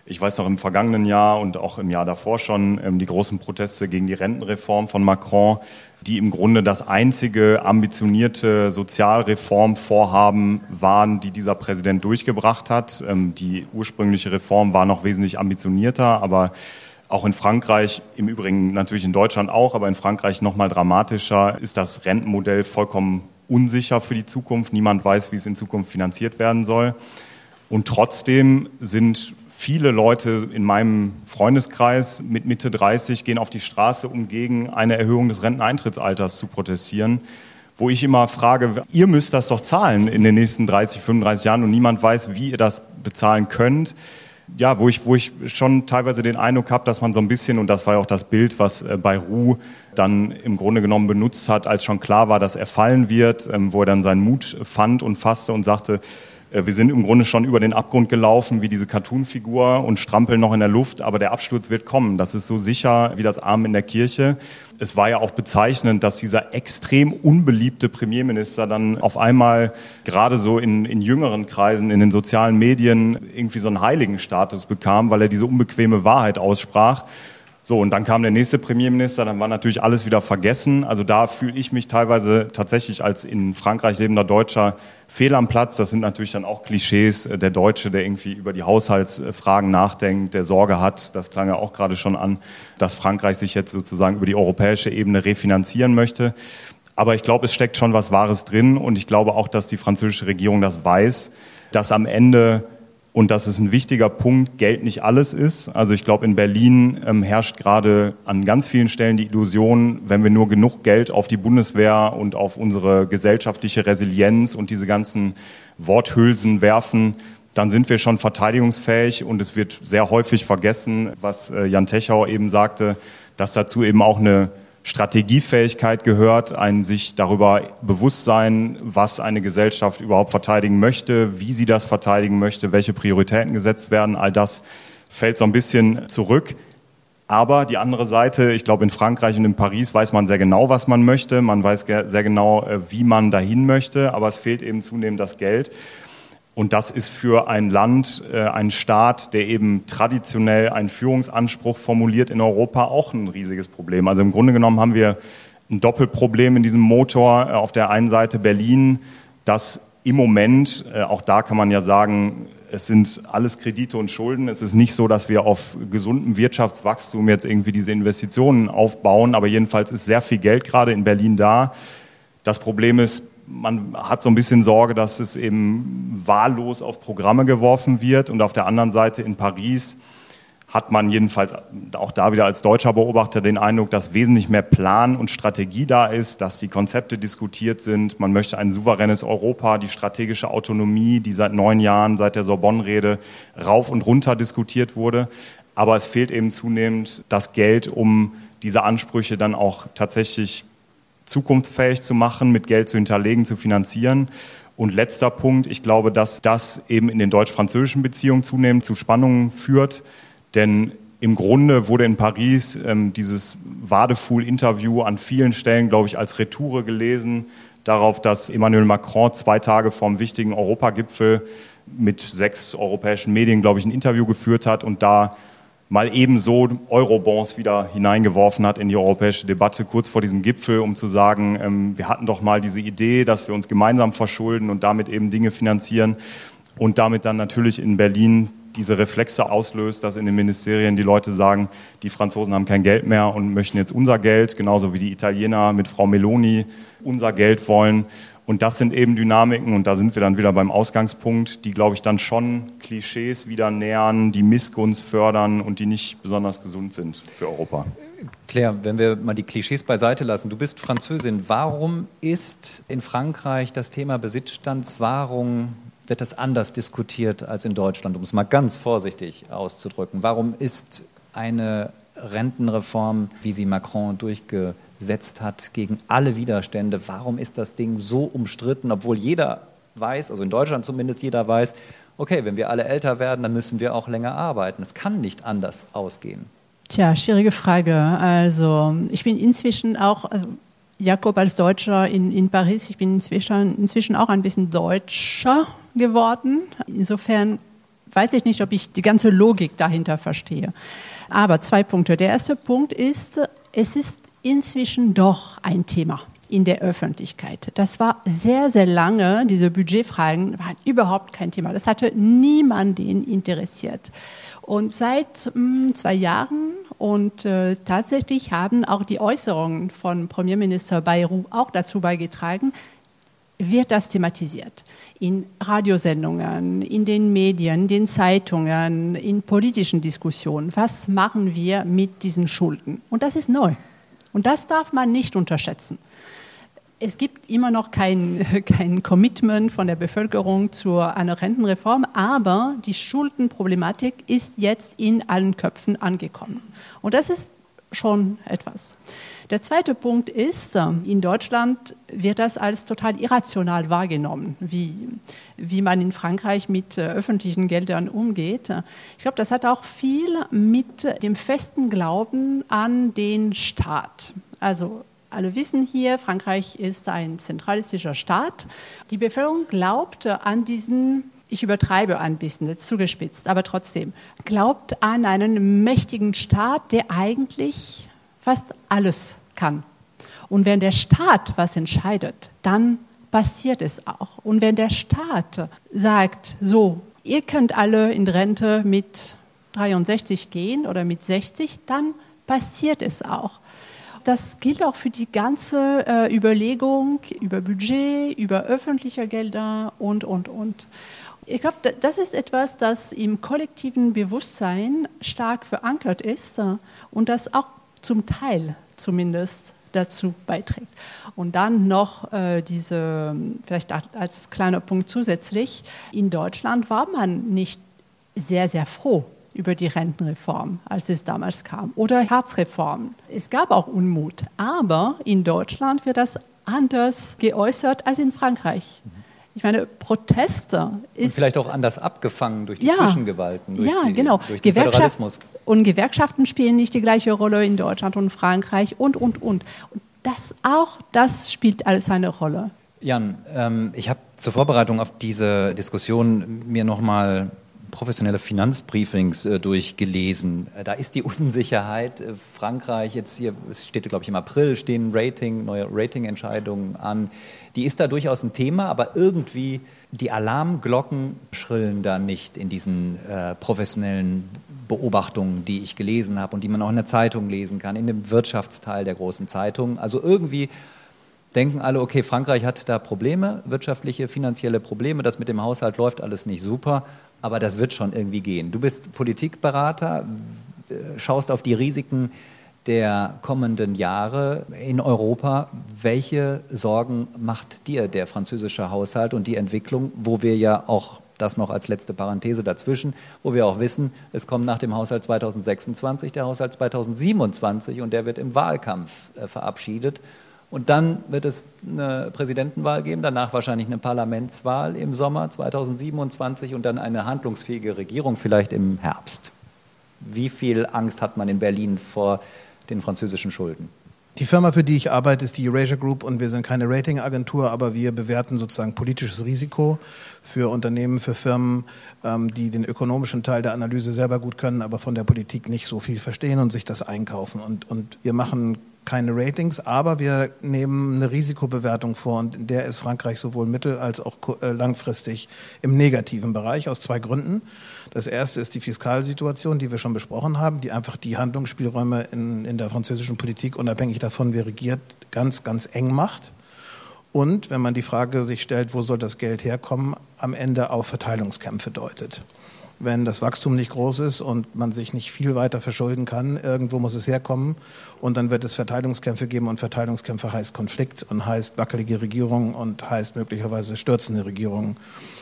Ich weiß noch im vergangenen Jahr und auch im Jahr davor schon ähm, die großen Proteste gegen die Rentenreform von Macron, die im Grunde das einzige ambitionierte Sozialreformvorhaben waren, die dieser Präsident durchgebracht hat. Ähm, die ursprüngliche Reform war noch wesentlich ambitionierter, aber auch in Frankreich, im Übrigen natürlich in Deutschland auch, aber in Frankreich noch mal dramatischer, ist das Rentenmodell vollkommen unsicher für die Zukunft. Niemand weiß, wie es in Zukunft finanziert werden soll. Und trotzdem sind viele Leute in meinem Freundeskreis mit Mitte dreißig gehen auf die Straße, um gegen eine Erhöhung des Renteneintrittsalters zu protestieren. Wo ich immer frage, ihr müsst das doch zahlen in den nächsten dreißig, fünfunddreißig Jahren und niemand weiß, wie ihr das bezahlen könnt. Ja, wo ich, wo ich schon teilweise den Eindruck habe, dass man so ein bisschen, und das war ja auch das Bild, was Bayrou dann im Grunde genommen benutzt hat, als schon klar war, dass er fallen wird, wo er dann seinen Mut fand und fasste und sagte, wir sind im Grunde schon über den Abgrund gelaufen, wie diese Cartoon-Figur und strampeln noch in der Luft, aber der Absturz wird kommen. Das ist so sicher wie das Amen in der Kirche. Es war ja auch bezeichnend, dass dieser extrem unbeliebte Premierminister dann auf einmal gerade so in, in jüngeren Kreisen, in den sozialen Medien irgendwie so einen Heiligenstatus bekam, weil er diese unbequeme Wahrheit aussprach. So, und dann kam der nächste Premierminister, dann war natürlich alles wieder vergessen. Also da fühle ich mich teilweise tatsächlich als in Frankreich lebender Deutscher fehl am Platz. Das sind natürlich dann auch Klischees. Der Deutsche, der irgendwie über die Haushaltsfragen nachdenkt, der Sorge hat, das klang ja auch gerade schon an, dass Frankreich sich jetzt sozusagen über die europäische Ebene refinanzieren möchte. Aber ich glaube, es steckt schon was Wahres drin und ich glaube auch, dass die französische Regierung das weiß, dass am Ende, und das ist ein wichtiger Punkt, Geld nicht alles ist. Also ich glaube, in Berlin ähm, herrscht gerade an ganz vielen Stellen die Illusion, wenn wir nur genug Geld auf die Bundeswehr und auf unsere gesellschaftliche Resilienz und diese ganzen Worthülsen werfen, dann sind wir schon verteidigungsfähig. Und es wird sehr häufig vergessen, was äh, Jan Techau eben sagte, dass dazu eben auch eine Strategiefähigkeit gehört, ein sich darüber bewusst sein, was eine Gesellschaft überhaupt verteidigen möchte, wie sie das verteidigen möchte, welche Prioritäten gesetzt werden. All das fällt so ein bisschen zurück. Aber die andere Seite, ich glaube in Frankreich und in Paris weiß man sehr genau, was man möchte. Man weiß sehr genau, wie man dahin möchte, aber es fehlt eben zunehmend das Geld. Und das ist für ein Land, äh, ein Staat, der eben traditionell einen Führungsanspruch formuliert in Europa, auch ein riesiges Problem. Also im Grunde genommen haben wir ein Doppelproblem in diesem Motor. Äh, auf der einen Seite Berlin, das im Moment, äh, auch da kann man ja sagen, es sind alles Kredite und Schulden. Es ist nicht so, dass wir auf gesundem Wirtschaftswachstum jetzt irgendwie diese Investitionen aufbauen. Aber jedenfalls ist sehr viel Geld gerade in Berlin da. Das Problem ist, man hat so ein bisschen Sorge, dass es eben wahllos auf Programme geworfen wird. Und auf der anderen Seite in Paris hat man jedenfalls auch da wieder als deutscher Beobachter den Eindruck, dass wesentlich mehr Plan und Strategie da ist, dass die Konzepte diskutiert sind. Man möchte ein souveränes Europa, die strategische Autonomie, die seit neun Jahren, seit der Sorbonne-Rede, rauf und runter diskutiert wurde. Aber es fehlt eben zunehmend das Geld, um diese Ansprüche dann auch tatsächlich zukunftsfähig zu machen, mit Geld zu hinterlegen, zu finanzieren. Und letzter Punkt, ich glaube, dass das eben in den deutsch-französischen Beziehungen zunehmend zu Spannungen führt. Denn im Grunde wurde in Paris ähm, dieses Wadefuhl-Interview an vielen Stellen, glaube ich, als Retoure gelesen, darauf, dass Emmanuel Macron zwei Tage vor dem wichtigen Europagipfel mit sechs europäischen Medien, glaube ich, ein Interview geführt hat und da mal ebenso Eurobonds wieder hineingeworfen hat in die europäische Debatte, kurz vor diesem Gipfel, um zu sagen, ähm, wir hatten doch mal diese Idee, dass wir uns gemeinsam verschulden und damit eben Dinge finanzieren und damit dann natürlich in Berlin diese Reflexe auslöst, dass in den Ministerien die Leute sagen, die Franzosen haben kein Geld mehr und möchten jetzt unser Geld, genauso wie die Italiener mit Frau Meloni unser Geld wollen. Und das sind eben Dynamiken, und da sind wir dann wieder beim Ausgangspunkt, die, glaube ich, dann schon Klischees wieder nähern, die Missgunst fördern und die nicht besonders gesund sind für Europa. Claire, wenn wir mal die Klischees beiseite lassen, du bist Französin. Warum ist in Frankreich das Thema Besitzstandswahrung, wird das anders diskutiert als in Deutschland, um es mal ganz vorsichtig auszudrücken? Warum ist eine Rentenreform, wie sie Macron durchgesetzt hat, gegen alle Widerstände, warum ist das Ding so umstritten, obwohl jeder weiß, also in Deutschland zumindest jeder weiß, okay, wenn wir alle älter werden, dann müssen wir auch länger arbeiten. Es kann nicht anders ausgehen. Tja, schwierige Frage. Also ich bin inzwischen auch, also Jakob als Deutscher in, in Paris, ich bin inzwischen, inzwischen auch ein bisschen Deutscher geworden. Insofern weiß ich nicht, ob ich die ganze Logik dahinter verstehe. Aber zwei Punkte. Der erste Punkt ist, es ist inzwischen doch ein Thema in der Öffentlichkeit. Das war sehr, sehr lange, diese Budgetfragen waren überhaupt kein Thema. Das hatte niemanden interessiert. Und seit mh, zwei Jahren und äh, tatsächlich haben auch die Äußerungen von Premierminister Bayrou auch dazu beigetragen, wird das thematisiert. In Radiosendungen, in den Medien, in den Zeitungen, in politischen Diskussionen. Was machen wir mit diesen Schulden? Und das ist neu. Und das darf man nicht unterschätzen. Es gibt immer noch kein, kein Commitment von der Bevölkerung zu einer Rentenreform, aber die Schuldenproblematik ist jetzt in allen Köpfen angekommen. Und das ist schon etwas. Der zweite Punkt ist, in Deutschland wird das als total irrational wahrgenommen, wie, wie man in Frankreich mit öffentlichen Geldern umgeht. Ich glaube, das hat auch viel mit dem festen Glauben an den Staat. Also alle wissen hier, Frankreich ist ein zentralistischer Staat. Die Bevölkerung glaubt an diesen, ich übertreibe ein bisschen, jetzt zugespitzt, aber trotzdem, glaubt an einen mächtigen Staat, der eigentlich fast alles kann. Und wenn der Staat was entscheidet, dann passiert es auch. Und wenn der Staat sagt, so, ihr könnt alle in Rente mit dreiundsechzig gehen oder mit sechzig, dann passiert es auch. Das gilt auch für die ganze äh, Überlegung über Budget, über öffentliche Gelder und, und, und. Ich glaube, das ist etwas, das im kollektiven Bewusstsein stark verankert ist äh, und das auch zum Teil zumindest dazu beiträgt. Und dann noch äh, diese, vielleicht als kleiner Punkt zusätzlich, in Deutschland war man nicht sehr, sehr froh über die Rentenreform, als es damals kam, oder Herzreform. Es gab auch Unmut, aber in Deutschland wird das anders geäußert als in Frankreich. Ich meine, Proteste ist... Und vielleicht auch anders abgefangen durch die ja, Zwischengewalten, durch, ja, die, genau. durch den Föderalismus. Und Gewerkschaften spielen nicht die gleiche Rolle in Deutschland und Frankreich und, und, und. Und das auch, das spielt alles eine Rolle. Jan, ähm, ich habe zur Vorbereitung auf diese Diskussion mir nochmal professionelle Finanzbriefings äh, durchgelesen. Äh, da ist die Unsicherheit. Äh, Frankreich, jetzt hier, es steht, glaube ich, im April, stehen Rating, neue Ratingentscheidungen an. Die ist da durchaus ein Thema, aber irgendwie die Alarmglocken schrillen da nicht in diesen äh, professionellen Beobachtungen, die ich gelesen habe und die man auch in der Zeitung lesen kann, in dem Wirtschaftsteil der großen Zeitungen. Also irgendwie denken alle, okay, Frankreich hat da Probleme, wirtschaftliche, finanzielle Probleme, das mit dem Haushalt läuft alles nicht super, aber das wird schon irgendwie gehen. Du bist Politikberater, schaust auf die Risiken der kommenden Jahre in Europa. Welche Sorgen macht dir der französische Haushalt und die Entwicklung, wo wir ja auch, das noch als letzte Parenthese dazwischen, wo wir auch wissen, es kommt nach dem Haushalt zweitausendsechsundzwanzig der Haushalt zweitausendsiebenundzwanzig und der wird im Wahlkampf äh, verabschiedet. Und dann wird es eine Präsidentenwahl geben, danach wahrscheinlich eine Parlamentswahl im Sommer zweitausendsiebenundzwanzig und dann eine handlungsfähige Regierung vielleicht im Herbst. Wie viel Angst hat man in Berlin vor den französischen Schulden? Die Firma, für die ich arbeite, ist die Eurasia Group und wir sind keine Ratingagentur, aber wir bewerten sozusagen politisches Risiko für Unternehmen, für Firmen, die den ökonomischen Teil der Analyse selber gut können, aber von der Politik nicht so viel verstehen und sich das einkaufen. Und, und wir machen keine Ratings, aber wir nehmen eine Risikobewertung vor und in der ist Frankreich sowohl mittel- als auch langfristig im negativen Bereich aus zwei Gründen. Das erste ist die Fiskalsituation, die wir schon besprochen haben, die einfach die Handlungsspielräume in, in der französischen Politik, unabhängig davon, wer regiert, ganz, ganz eng macht. Und wenn man die Frage sich stellt, wo soll das Geld herkommen, am Ende auf Verteilungskämpfe deutet. Wenn das Wachstum nicht groß ist und man sich nicht viel weiter verschulden kann, irgendwo muss es herkommen und dann wird es Verteilungskämpfe geben und Verteilungskämpfe heißt Konflikt und heißt wackelige Regierungen und heißt möglicherweise stürzende Regierungen.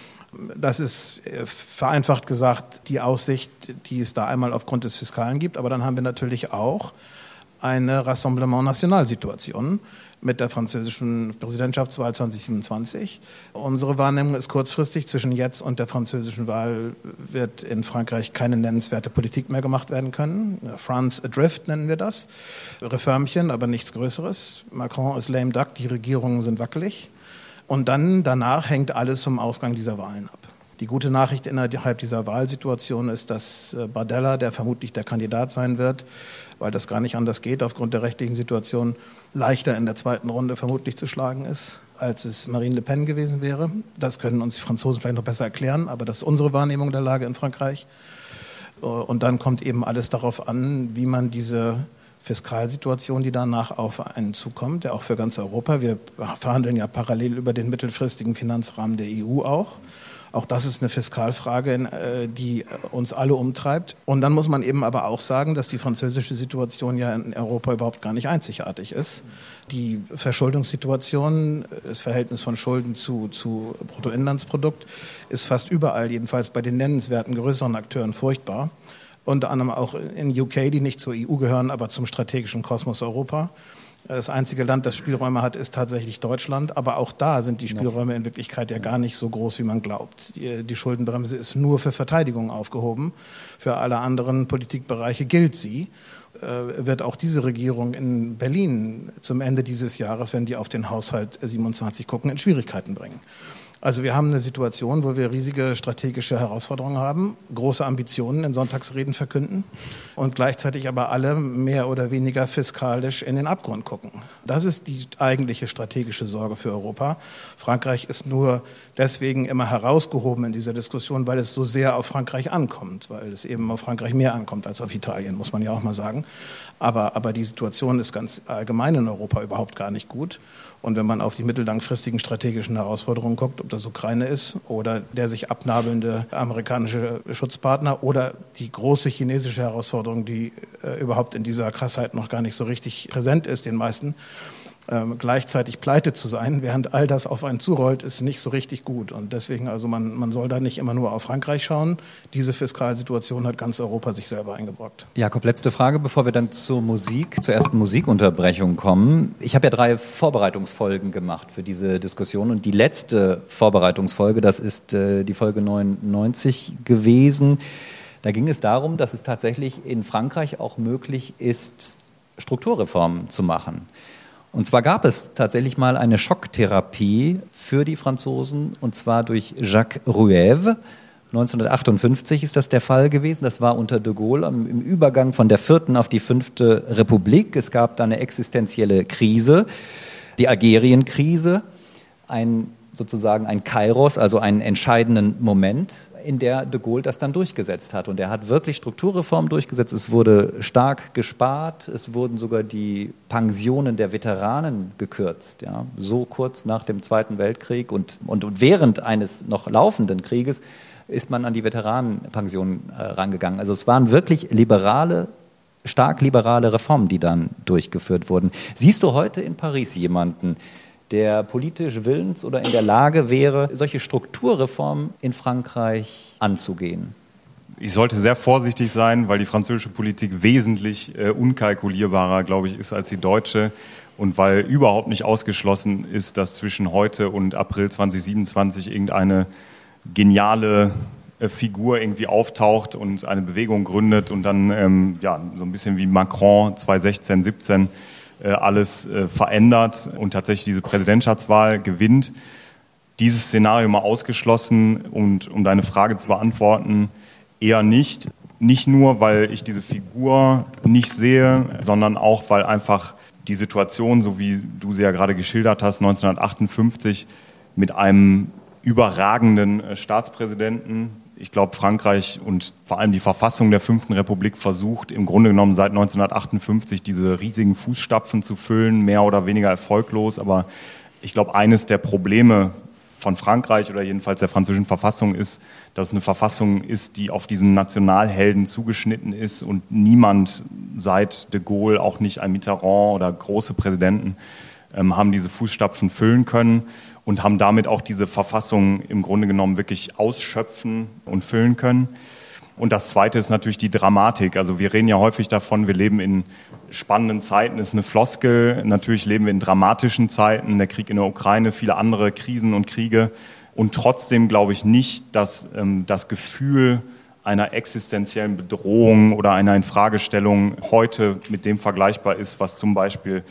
Das ist vereinfacht gesagt die Aussicht, die es da einmal aufgrund des Fiskalen gibt, aber dann haben wir natürlich auch eine Rassemblement National-Situation mit der französischen Präsidentschaftswahl zweitausendsiebenundzwanzig. Unsere Wahrnehmung ist kurzfristig, zwischen jetzt und der französischen Wahl wird in Frankreich keine nennenswerte Politik mehr gemacht werden können. France adrift nennen wir das. Reformchen, aber nichts Größeres. Macron ist lame duck, die Regierungen sind wackelig. Und dann danach hängt alles vom Ausgang dieser Wahlen ab. Die gute Nachricht innerhalb dieser Wahlsituation ist, dass Bardella, der vermutlich der Kandidat sein wird, weil das gar nicht anders geht, aufgrund der rechtlichen Situation leichter in der zweiten Runde vermutlich zu schlagen ist, als es Marine Le Pen gewesen wäre. Das können uns die Franzosen vielleicht noch besser erklären, aber das ist unsere Wahrnehmung der Lage in Frankreich. Und dann kommt eben alles darauf an, wie man diese Fiskalsituation, die danach auf einen zukommt, ja auch für ganz Europa. Wir verhandeln ja parallel über den mittelfristigen Finanzrahmen der E U auch. Auch das ist eine Fiskalfrage, die uns alle umtreibt. Und dann muss man eben aber auch sagen, dass die französische Situation ja in Europa überhaupt gar nicht einzigartig ist. Die Verschuldungssituation, das Verhältnis von Schulden zu, zu Bruttoinlandsprodukt, ist fast überall, jedenfalls bei den nennenswerten größeren Akteuren, furchtbar. Unter anderem auch in U K, die nicht zur E U gehören, aber zum strategischen Kosmos Europa. Das einzige Land, das Spielräume hat, ist tatsächlich Deutschland. Aber auch da sind die Spielräume in Wirklichkeit ja gar nicht so groß, wie man glaubt. Die, die Schuldenbremse ist nur für Verteidigung aufgehoben. Für alle anderen Politikbereiche gilt sie. Äh, wird auch diese Regierung in Berlin zum Ende dieses Jahres, wenn die auf den Haushalt siebenundzwanzig gucken, in Schwierigkeiten bringen. Also wir haben eine Situation, wo wir riesige strategische Herausforderungen haben, große Ambitionen in Sonntagsreden verkünden und gleichzeitig aber alle mehr oder weniger fiskalisch in den Abgrund gucken. Das ist die eigentliche strategische Sorge für Europa. Frankreich ist nur deswegen immer herausgehoben in dieser Diskussion, weil es so sehr auf Frankreich ankommt, weil es eben auf Frankreich mehr ankommt als auf Italien, muss man ja auch mal sagen. Aber, aber die Situation ist ganz allgemein in Europa überhaupt gar nicht gut. Und wenn man auf die mittellangfristigen strategischen Herausforderungen guckt, ob das Ukraine ist oder der sich abnabelnde amerikanische Schutzpartner oder die große chinesische Herausforderung, die äh, überhaupt in dieser Krassheit noch gar nicht so richtig präsent ist, den meisten, ähm, gleichzeitig pleite zu sein, während all das auf einen zurollt, ist nicht so richtig gut. Und deswegen, also man, man soll da nicht immer nur auf Frankreich schauen. Diese Fiskalsituation hat ganz Europa sich selber eingebrockt. Jakob, letzte Frage, bevor wir dann zur Musik, zur ersten Musikunterbrechung kommen. Ich habe ja drei Vorbereitungsfolgen gemacht für diese Diskussion und die letzte Vorbereitungsfolge, das ist äh, die Folge neunundneunzig gewesen. Da ging es darum, dass es tatsächlich in Frankreich auch möglich ist, Strukturreformen zu machen. Und zwar gab es tatsächlich mal eine Schocktherapie für die Franzosen, und zwar durch Jacques Rouève. neunzehnhundertachtundfünfzig ist das der Fall gewesen. Das war unter de Gaulle im Übergang von der vierten auf die fünfte Republik. Es gab da eine existenzielle Krise, die Algerienkrise, ein sozusagen ein Kairos, also einen entscheidenden Moment, in der de Gaulle das dann durchgesetzt hat. Und er hat wirklich Strukturreformen durchgesetzt. Es wurde stark gespart. Es wurden sogar die Pensionen der Veteranen gekürzt. Ja, so kurz nach dem Zweiten Weltkrieg und, und während eines noch laufenden Krieges ist man an die Veteranenpensionen äh, rangegangen. Also es waren wirklich liberale, stark liberale Reformen, die dann durchgeführt wurden. Siehst du heute in Paris jemanden, der politisch willens oder in der Lage wäre, solche Strukturreformen in Frankreich anzugehen? Ich sollte sehr vorsichtig sein, weil die französische Politik wesentlich äh, unkalkulierbarer, glaube ich, ist als die deutsche und weil überhaupt nicht ausgeschlossen ist, dass zwischen heute und April zweitausendsiebenundzwanzig irgendeine geniale äh, Figur irgendwie auftaucht und eine Bewegung gründet und dann ähm, ja, so ein bisschen wie Macron zweitausendsechzehn, siebzehn alles verändert und tatsächlich diese Präsidentschaftswahl gewinnt. Dieses Szenario mal ausgeschlossen und um deine Frage zu beantworten, eher nicht. Nicht nur, weil ich diese Figur nicht sehe, sondern auch, weil einfach die Situation, so wie du sie ja gerade geschildert hast, neunzehnhundertachtundfünfzig mit einem überragenden Staatspräsidenten, ich glaube, Frankreich und vor allem die Verfassung der Fünften Republik versucht im Grunde genommen seit neunzehnhundertachtundfünfzig diese riesigen Fußstapfen zu füllen, mehr oder weniger erfolglos. Aber ich glaube, eines der Probleme von Frankreich oder jedenfalls der französischen Verfassung ist, dass es eine Verfassung ist, die auf diesen Nationalhelden zugeschnitten ist und niemand seit de Gaulle, auch nicht ein Mitterrand oder große Präsidenten, ähm, haben diese Fußstapfen füllen können. Und haben damit auch diese Verfassung im Grunde genommen wirklich ausschöpfen und füllen können. Und das Zweite ist natürlich die Dramatik. Also wir reden ja häufig davon, wir leben in spannenden Zeiten, ist eine Floskel. Natürlich leben wir in dramatischen Zeiten, der Krieg in der Ukraine, viele andere Krisen und Kriege. Und trotzdem glaube ich nicht, dass ähm, das Gefühl einer existenziellen Bedrohung oder einer Infragestellung heute mit dem vergleichbar ist, was zum Beispiel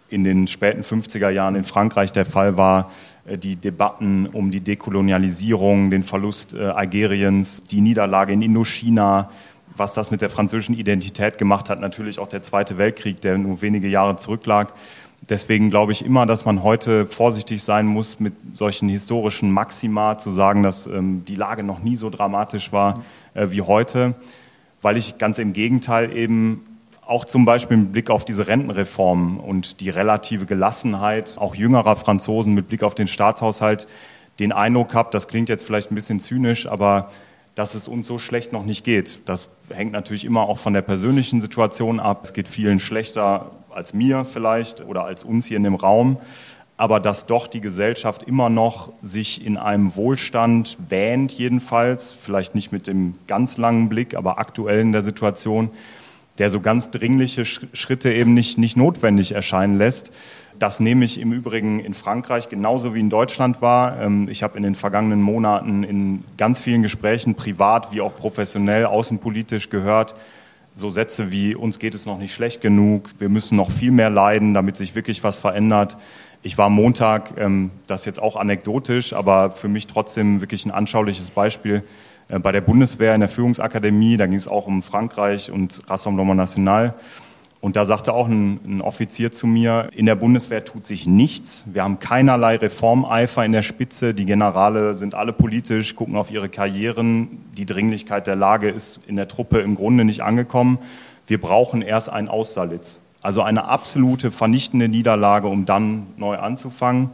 in den späten fünfziger Jahren in Frankreich der Fall war. Die Debatten um die Dekolonialisierung, den Verlust äh, Algeriens, die Niederlage in Indochina, was das mit der französischen Identität gemacht hat, natürlich auch der Zweite Weltkrieg, der nur wenige Jahre zurücklag. Deswegen glaube ich immer, dass man heute vorsichtig sein muss, mit solchen historischen Maxima zu sagen, dass ähm, die Lage noch nie so dramatisch war äh, wie heute, weil ich ganz im Gegenteil eben auch zum Beispiel mit Blick auf diese Rentenreform und die relative Gelassenheit auch jüngerer Franzosen mit Blick auf den Staatshaushalt den Eindruck habe, das klingt jetzt vielleicht ein bisschen zynisch, aber dass es uns so schlecht noch nicht geht. Das hängt natürlich immer auch von der persönlichen Situation ab. Es geht vielen schlechter als mir vielleicht oder als uns hier in dem Raum. Aber dass doch die Gesellschaft immer noch sich in einem Wohlstand wähnt jedenfalls, vielleicht nicht mit dem ganz langen Blick, aber aktuell in der Situation, der so ganz dringliche Schritte eben nicht, nicht notwendig erscheinen lässt. Das nehme ich im Übrigen in Frankreich genauso wie in Deutschland wahr. Ich habe in den vergangenen Monaten in ganz vielen Gesprächen, privat wie auch professionell, außenpolitisch gehört, so Sätze wie, uns geht es noch nicht schlecht genug, wir müssen noch viel mehr leiden, damit sich wirklich was verändert. Ich war Montag, das ist jetzt auch anekdotisch, aber für mich trotzdem wirklich ein anschauliches Beispiel, bei der Bundeswehr in der Führungsakademie, da ging es auch um Frankreich und Rassemblement National. Und da sagte auch ein, ein Offizier zu mir, in der Bundeswehr tut sich nichts. Wir haben keinerlei Reformeifer in der Spitze. Die Generale sind alle politisch, gucken auf ihre Karrieren. Die Dringlichkeit der Lage ist in der Truppe im Grunde nicht angekommen. Wir brauchen erst einen Aussalitz. Also eine absolute vernichtende Niederlage, um dann neu anzufangen.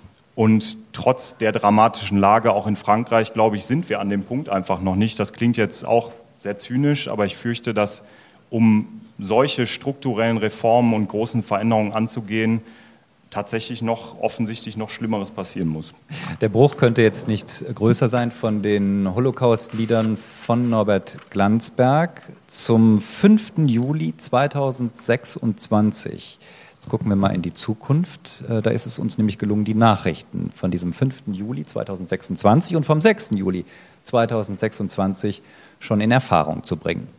Und trotz der dramatischen Lage, auch in Frankreich, glaube ich, sind wir an dem Punkt einfach noch nicht. Das klingt jetzt auch sehr zynisch, aber ich fürchte, dass um solche strukturellen Reformen und großen Veränderungen anzugehen, tatsächlich noch offensichtlich noch Schlimmeres passieren muss. Der Bruch könnte jetzt nicht größer sein von den Holocaust-Liedern von Norbert Glansberg zum fünften Juli zweitausendsechsundzwanzig. Jetzt gucken wir mal in die Zukunft. Da ist es uns nämlich gelungen, die Nachrichten von diesem fünften Juli zweitausendsechsundzwanzig und vom sechsten Juli zweitausendsechsundzwanzig schon in Erfahrung zu bringen.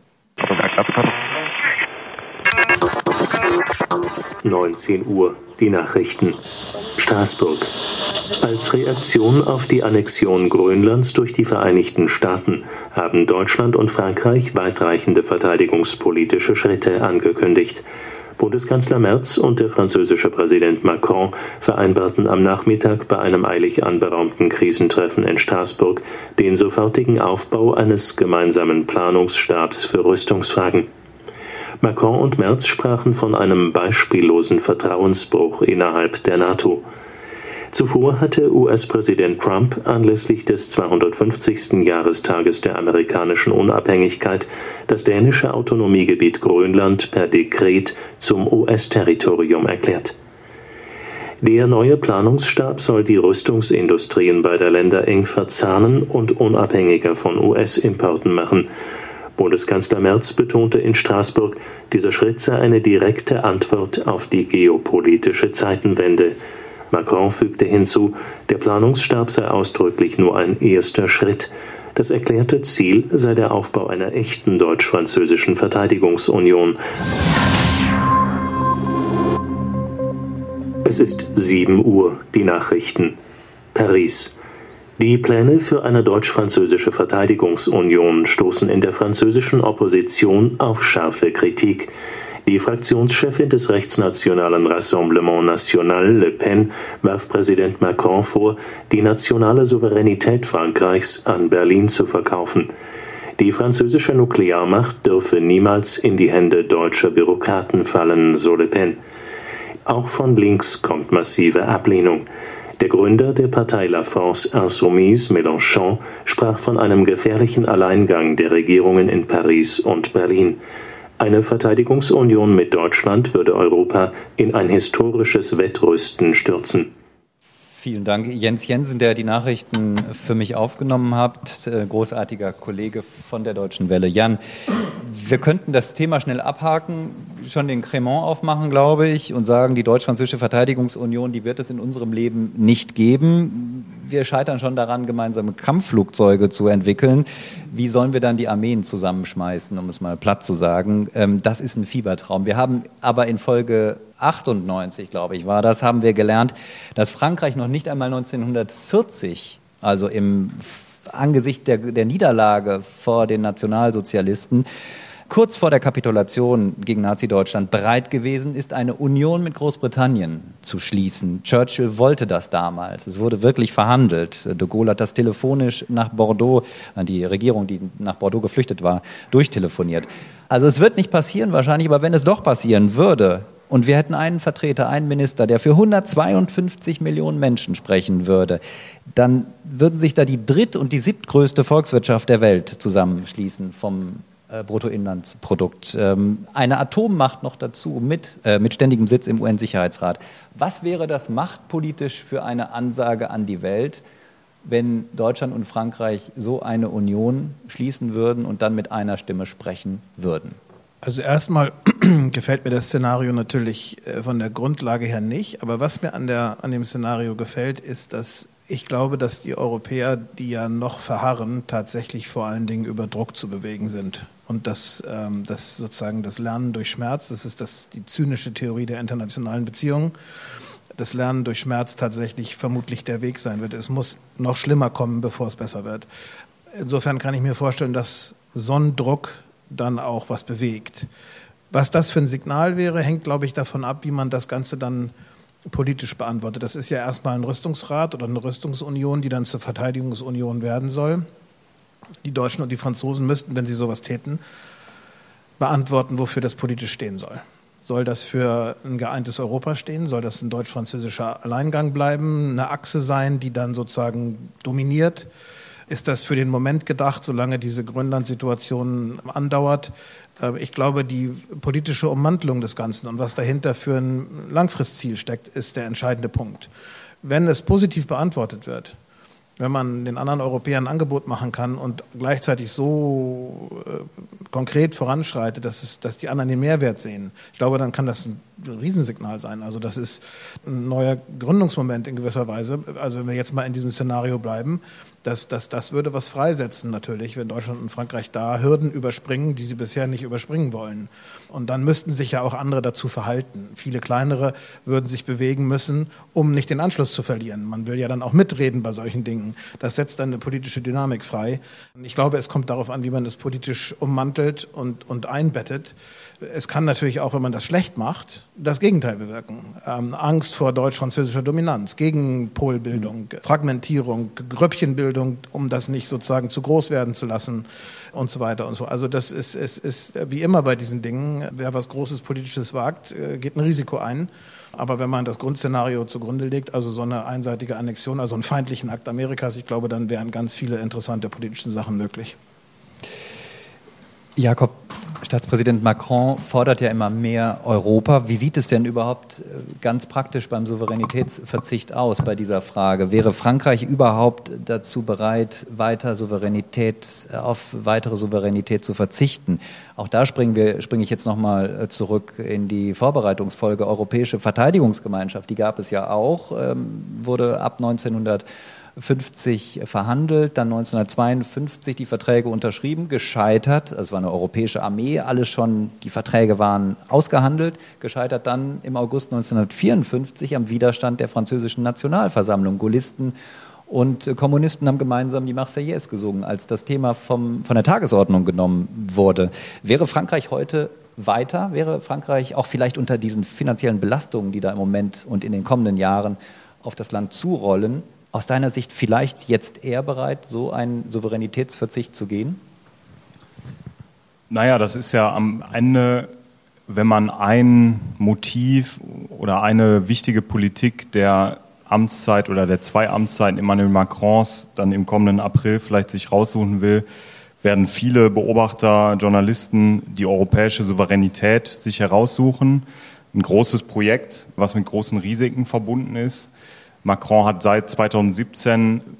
neunzehn Uhr, die Nachrichten. Straßburg. Als Reaktion auf die Annexion Grönlands durch die Vereinigten Staaten haben Deutschland und Frankreich weitreichende verteidigungspolitische Schritte angekündigt. Bundeskanzler Merz und der französische Präsident Macron vereinbarten am Nachmittag bei einem eilig anberaumten Krisentreffen in Straßburg den sofortigen Aufbau eines gemeinsamen Planungsstabs für Rüstungsfragen. Macron und Merz sprachen von einem beispiellosen Vertrauensbruch innerhalb der NATO. Zuvor hatte U S-Präsident Trump anlässlich des zweihundertfünfzigsten Jahrestages der amerikanischen Unabhängigkeit das dänische Autonomiegebiet Grönland per Dekret zum U S-Territorium erklärt. Der neue Planungsstab soll die Rüstungsindustrien beider Länder eng verzahnen und unabhängiger von U S-Importen machen. Bundeskanzler Merz betonte in Straßburg, dieser Schritt sei eine direkte Antwort auf die geopolitische Zeitenwende. Macron fügte hinzu, der Planungsstab sei ausdrücklich nur ein erster Schritt. Das erklärte Ziel sei der Aufbau einer echten deutsch-französischen Verteidigungsunion. Es ist sieben Uhr, die Nachrichten. Paris. Die Pläne für eine deutsch-französische Verteidigungsunion stoßen in der französischen Opposition auf scharfe Kritik. Die Fraktionschefin des rechtsnationalen Rassemblement National, Le Pen, warf Präsident Macron vor, die nationale Souveränität Frankreichs an Berlin zu verkaufen. Die französische Nuklearmacht dürfe niemals in die Hände deutscher Bürokraten fallen, so Le Pen. Auch von links kommt massive Ablehnung. Der Gründer der Partei La France Insoumise, Mélenchon, sprach von einem gefährlichen Alleingang der Regierungen in Paris und Berlin. Eine Verteidigungsunion mit Deutschland würde Europa in ein historisches Wettrüsten stürzen. Vielen Dank, Jens Jensen, der die Nachrichten für mich aufgenommen hat, großartiger Kollege von der Deutschen Welle. Jan, wir könnten das Thema schnell abhaken, schon den Crémant aufmachen, glaube ich, und sagen, die deutsch-französische Verteidigungsunion, die wird es in unserem Leben nicht geben. wir scheitern schon daran, gemeinsame Kampfflugzeuge zu entwickeln. Wie sollen wir dann die Armeen zusammenschmeißen, um es mal platt zu sagen? Ähm, das ist ein Fiebertraum. Wir haben aber in Folge achtundneunzig, glaube ich, war das, haben wir gelernt, dass Frankreich noch nicht einmal neunzehnhundertvierzig, also im Angesicht der, der Niederlage vor den Nationalsozialisten, kurz vor der Kapitulation gegen Nazi-Deutschland bereit gewesen ist, eine Union mit Großbritannien zu schließen. Churchill wollte das damals. Es wurde wirklich verhandelt. De Gaulle hat das telefonisch nach Bordeaux, an die Regierung, die nach Bordeaux geflüchtet war, durchtelefoniert. Also es wird nicht passieren wahrscheinlich, aber wenn es doch passieren würde und wir hätten einen Vertreter, einen Minister, der für hundertzweiundfünfzig Millionen Menschen sprechen würde, dann würden sich da die dritt- und die siebtgrößte Volkswirtschaft der Welt zusammenschließen vom Bruttoinlandsprodukt. Eine Atommacht noch dazu mit, äh, mit ständigem Sitz im U N-Sicherheitsrat. Was wäre das machtpolitisch für eine Ansage an die Welt, wenn Deutschland und Frankreich so eine Union schließen würden und dann mit einer Stimme sprechen würden? Also erstmal gefällt mir das Szenario natürlich von der Grundlage her nicht. Aber was mir an, der, an dem Szenario gefällt, ist, dass ich glaube, dass die Europäer, die ja noch verharren, tatsächlich vor allen Dingen über Druck zu bewegen sind. Und dass ähm, das sozusagen das Lernen durch Schmerz, das ist das, die zynische Theorie der internationalen Beziehungen, das Lernen durch Schmerz tatsächlich vermutlich der Weg sein wird. Es muss noch schlimmer kommen, bevor es besser wird. Insofern kann ich mir vorstellen, dass so ein Druck dann auch was bewegt. Was das für ein Signal wäre, hängt, glaube ich, davon ab, wie man das Ganze dann politisch beantwortet. Das ist ja erstmal ein Rüstungsrat oder eine Rüstungsunion, die dann zur Verteidigungsunion werden soll. Die Deutschen und die Franzosen müssten, wenn sie sowas täten, beantworten, wofür das politisch stehen soll. Soll das für ein geeintes Europa stehen? Soll das ein deutsch-französischer Alleingang bleiben? Eine Achse sein, die dann sozusagen dominiert? Ist das für den Moment gedacht, solange diese Grönland-Situation andauert? Ich glaube, die politische Ummantelung des Ganzen und was dahinter für ein Langfristziel steckt, ist der entscheidende Punkt. Wenn es positiv beantwortet wird, wenn man den anderen Europäern ein Angebot machen kann und gleichzeitig so äh, konkret voranschreitet, dass, es, dass die anderen den Mehrwert sehen, ich glaube, dann kann das ein Riesensignal sein. Also das ist ein neuer Gründungsmoment in gewisser Weise. Also wenn wir jetzt mal in diesem Szenario bleiben, das, das, das würde was freisetzen natürlich, wenn Deutschland und Frankreich da Hürden überspringen, die sie bisher nicht überspringen wollen. Und dann müssten sich ja auch andere dazu verhalten. Viele kleinere würden sich bewegen müssen, um nicht den Anschluss zu verlieren. Man will ja dann auch mitreden bei solchen Dingen. Das setzt dann eine politische Dynamik frei. Und ich glaube, es kommt darauf an, wie man es politisch ummantelt und, und einbettet. Es kann natürlich auch, wenn man das schlecht macht, das Gegenteil bewirken. Ähm, Angst vor deutsch-französischer Dominanz, Gegenpolbildung, Fragmentierung, Gröppchenbildung, um das nicht sozusagen zu groß werden zu lassen und so weiter und so. Also das ist, ist, ist wie immer bei diesen Dingen, wer was Großes Politisches wagt, geht ein Risiko ein. Aber wenn man das Grundszenario zugrunde legt, also so eine einseitige Annexion, also einen feindlichen Akt Amerikas, ich glaube, dann wären ganz viele interessante politische Sachen möglich. Jakob, Staatspräsident Macron fordert ja immer mehr Europa. Wie sieht es denn überhaupt ganz praktisch beim Souveränitätsverzicht aus bei dieser Frage? Wäre Frankreich überhaupt dazu bereit, weiter Souveränität, auf weitere Souveränität zu verzichten? Auch da springen wir, springe ich jetzt nochmal zurück in die Vorbereitungsfolge Europäische Verteidigungsgemeinschaft. Die gab es ja auch, wurde ab neunzehnhundertfünfzig verhandelt, dann neunzehnhundertzweiundfünfzig die Verträge unterschrieben, gescheitert, es war eine europäische Armee, alles schon, die Verträge waren ausgehandelt, gescheitert dann im August neunzehnhundertvierundfünfzig am Widerstand der französischen Nationalversammlung. Gaullisten und Kommunisten haben gemeinsam die Marseillaise gesungen, als das Thema vom, von der Tagesordnung genommen wurde. Wäre Frankreich heute weiter, wäre Frankreich auch vielleicht unter diesen finanziellen Belastungen, die da im Moment und in den kommenden Jahren auf das Land zurollen, aus deiner Sicht vielleicht jetzt eher bereit, so einen Souveränitätsverzicht zu gehen? Naja, das ist ja am Ende, wenn man ein Motiv oder eine wichtige Politik der Amtszeit oder der zwei Amtszeiten Emmanuel Macrons dann im kommenden April vielleicht sich raussuchen will, werden viele Beobachter, Journalisten die europäische Souveränität sich heraussuchen. Ein großes Projekt, was mit großen Risiken verbunden ist. Macron hat seit zweitausendsiebzehn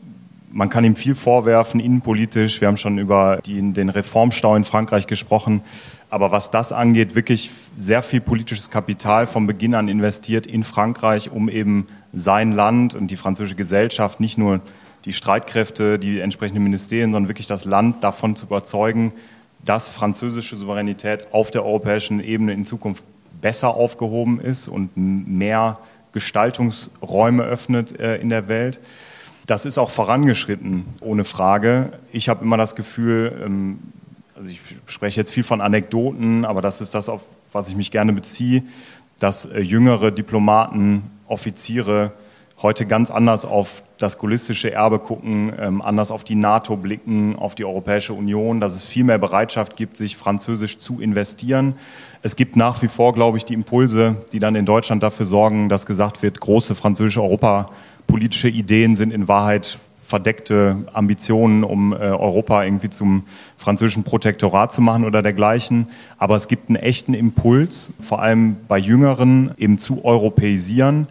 Man kann ihm viel vorwerfen, innenpolitisch. Wir haben schon über die, den Reformstau in Frankreich gesprochen. Aber was das angeht, wirklich sehr viel politisches Kapital vom Beginn an investiert in Frankreich, um eben sein Land und die französische Gesellschaft, nicht nur die Streitkräfte, die entsprechenden Ministerien, sondern wirklich das Land davon zu überzeugen, dass französische Souveränität auf der europäischen Ebene in Zukunft besser aufgehoben ist und mehr Gestaltungsräume öffnet äh, in der Welt. Das ist auch vorangeschritten, ohne Frage. Ich habe immer das Gefühl, ähm, also ich spreche jetzt viel von Anekdoten, aber das ist das, auf was ich mich gerne beziehe, dass äh, jüngere Diplomaten, Offiziere heute ganz anders auf das gaullistische Erbe gucken, ähm, anders auf die NATO blicken, auf die Europäische Union, dass es viel mehr Bereitschaft gibt, sich französisch zu investieren. Es gibt nach wie vor, glaube ich, die Impulse, die dann in Deutschland dafür sorgen, dass gesagt wird, große französische europapolitische Ideen sind in Wahrheit verdeckte Ambitionen, um äh, Europa irgendwie zum französischen Protektorat zu machen oder dergleichen. Aber es gibt einen echten Impuls, vor allem bei Jüngeren, eben zu europäisieren.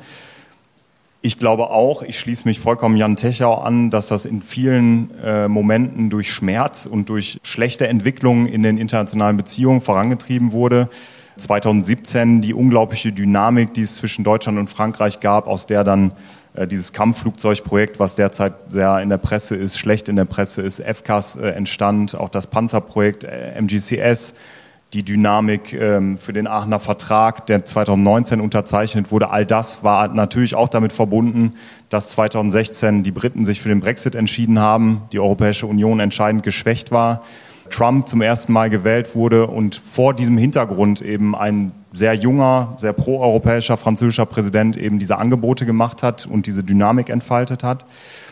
Ich glaube auch, ich schließe mich vollkommen Jan Techau an, dass das in vielen äh, Momenten durch Schmerz und durch schlechte Entwicklungen in den internationalen Beziehungen vorangetrieben wurde. zwanzig siebzehn die unglaubliche Dynamik, die es zwischen Deutschland und Frankreich gab, aus der dann äh, dieses Kampfflugzeugprojekt, was derzeit sehr in der Presse ist, schlecht in der Presse ist, F C A S äh, entstand, auch das Panzerprojekt äh, M G C S, die Dynamik ähm, für den Aachener Vertrag, der zwanzig neunzehn unterzeichnet wurde. All das war natürlich auch damit verbunden, dass zwanzig sechzehn die Briten sich für den Brexit entschieden haben, die Europäische Union entscheidend geschwächt war, Trump zum ersten Mal gewählt wurde und vor diesem Hintergrund eben ein sehr junger, sehr proeuropäischer französischer Präsident eben diese Angebote gemacht hat und diese Dynamik entfaltet hat.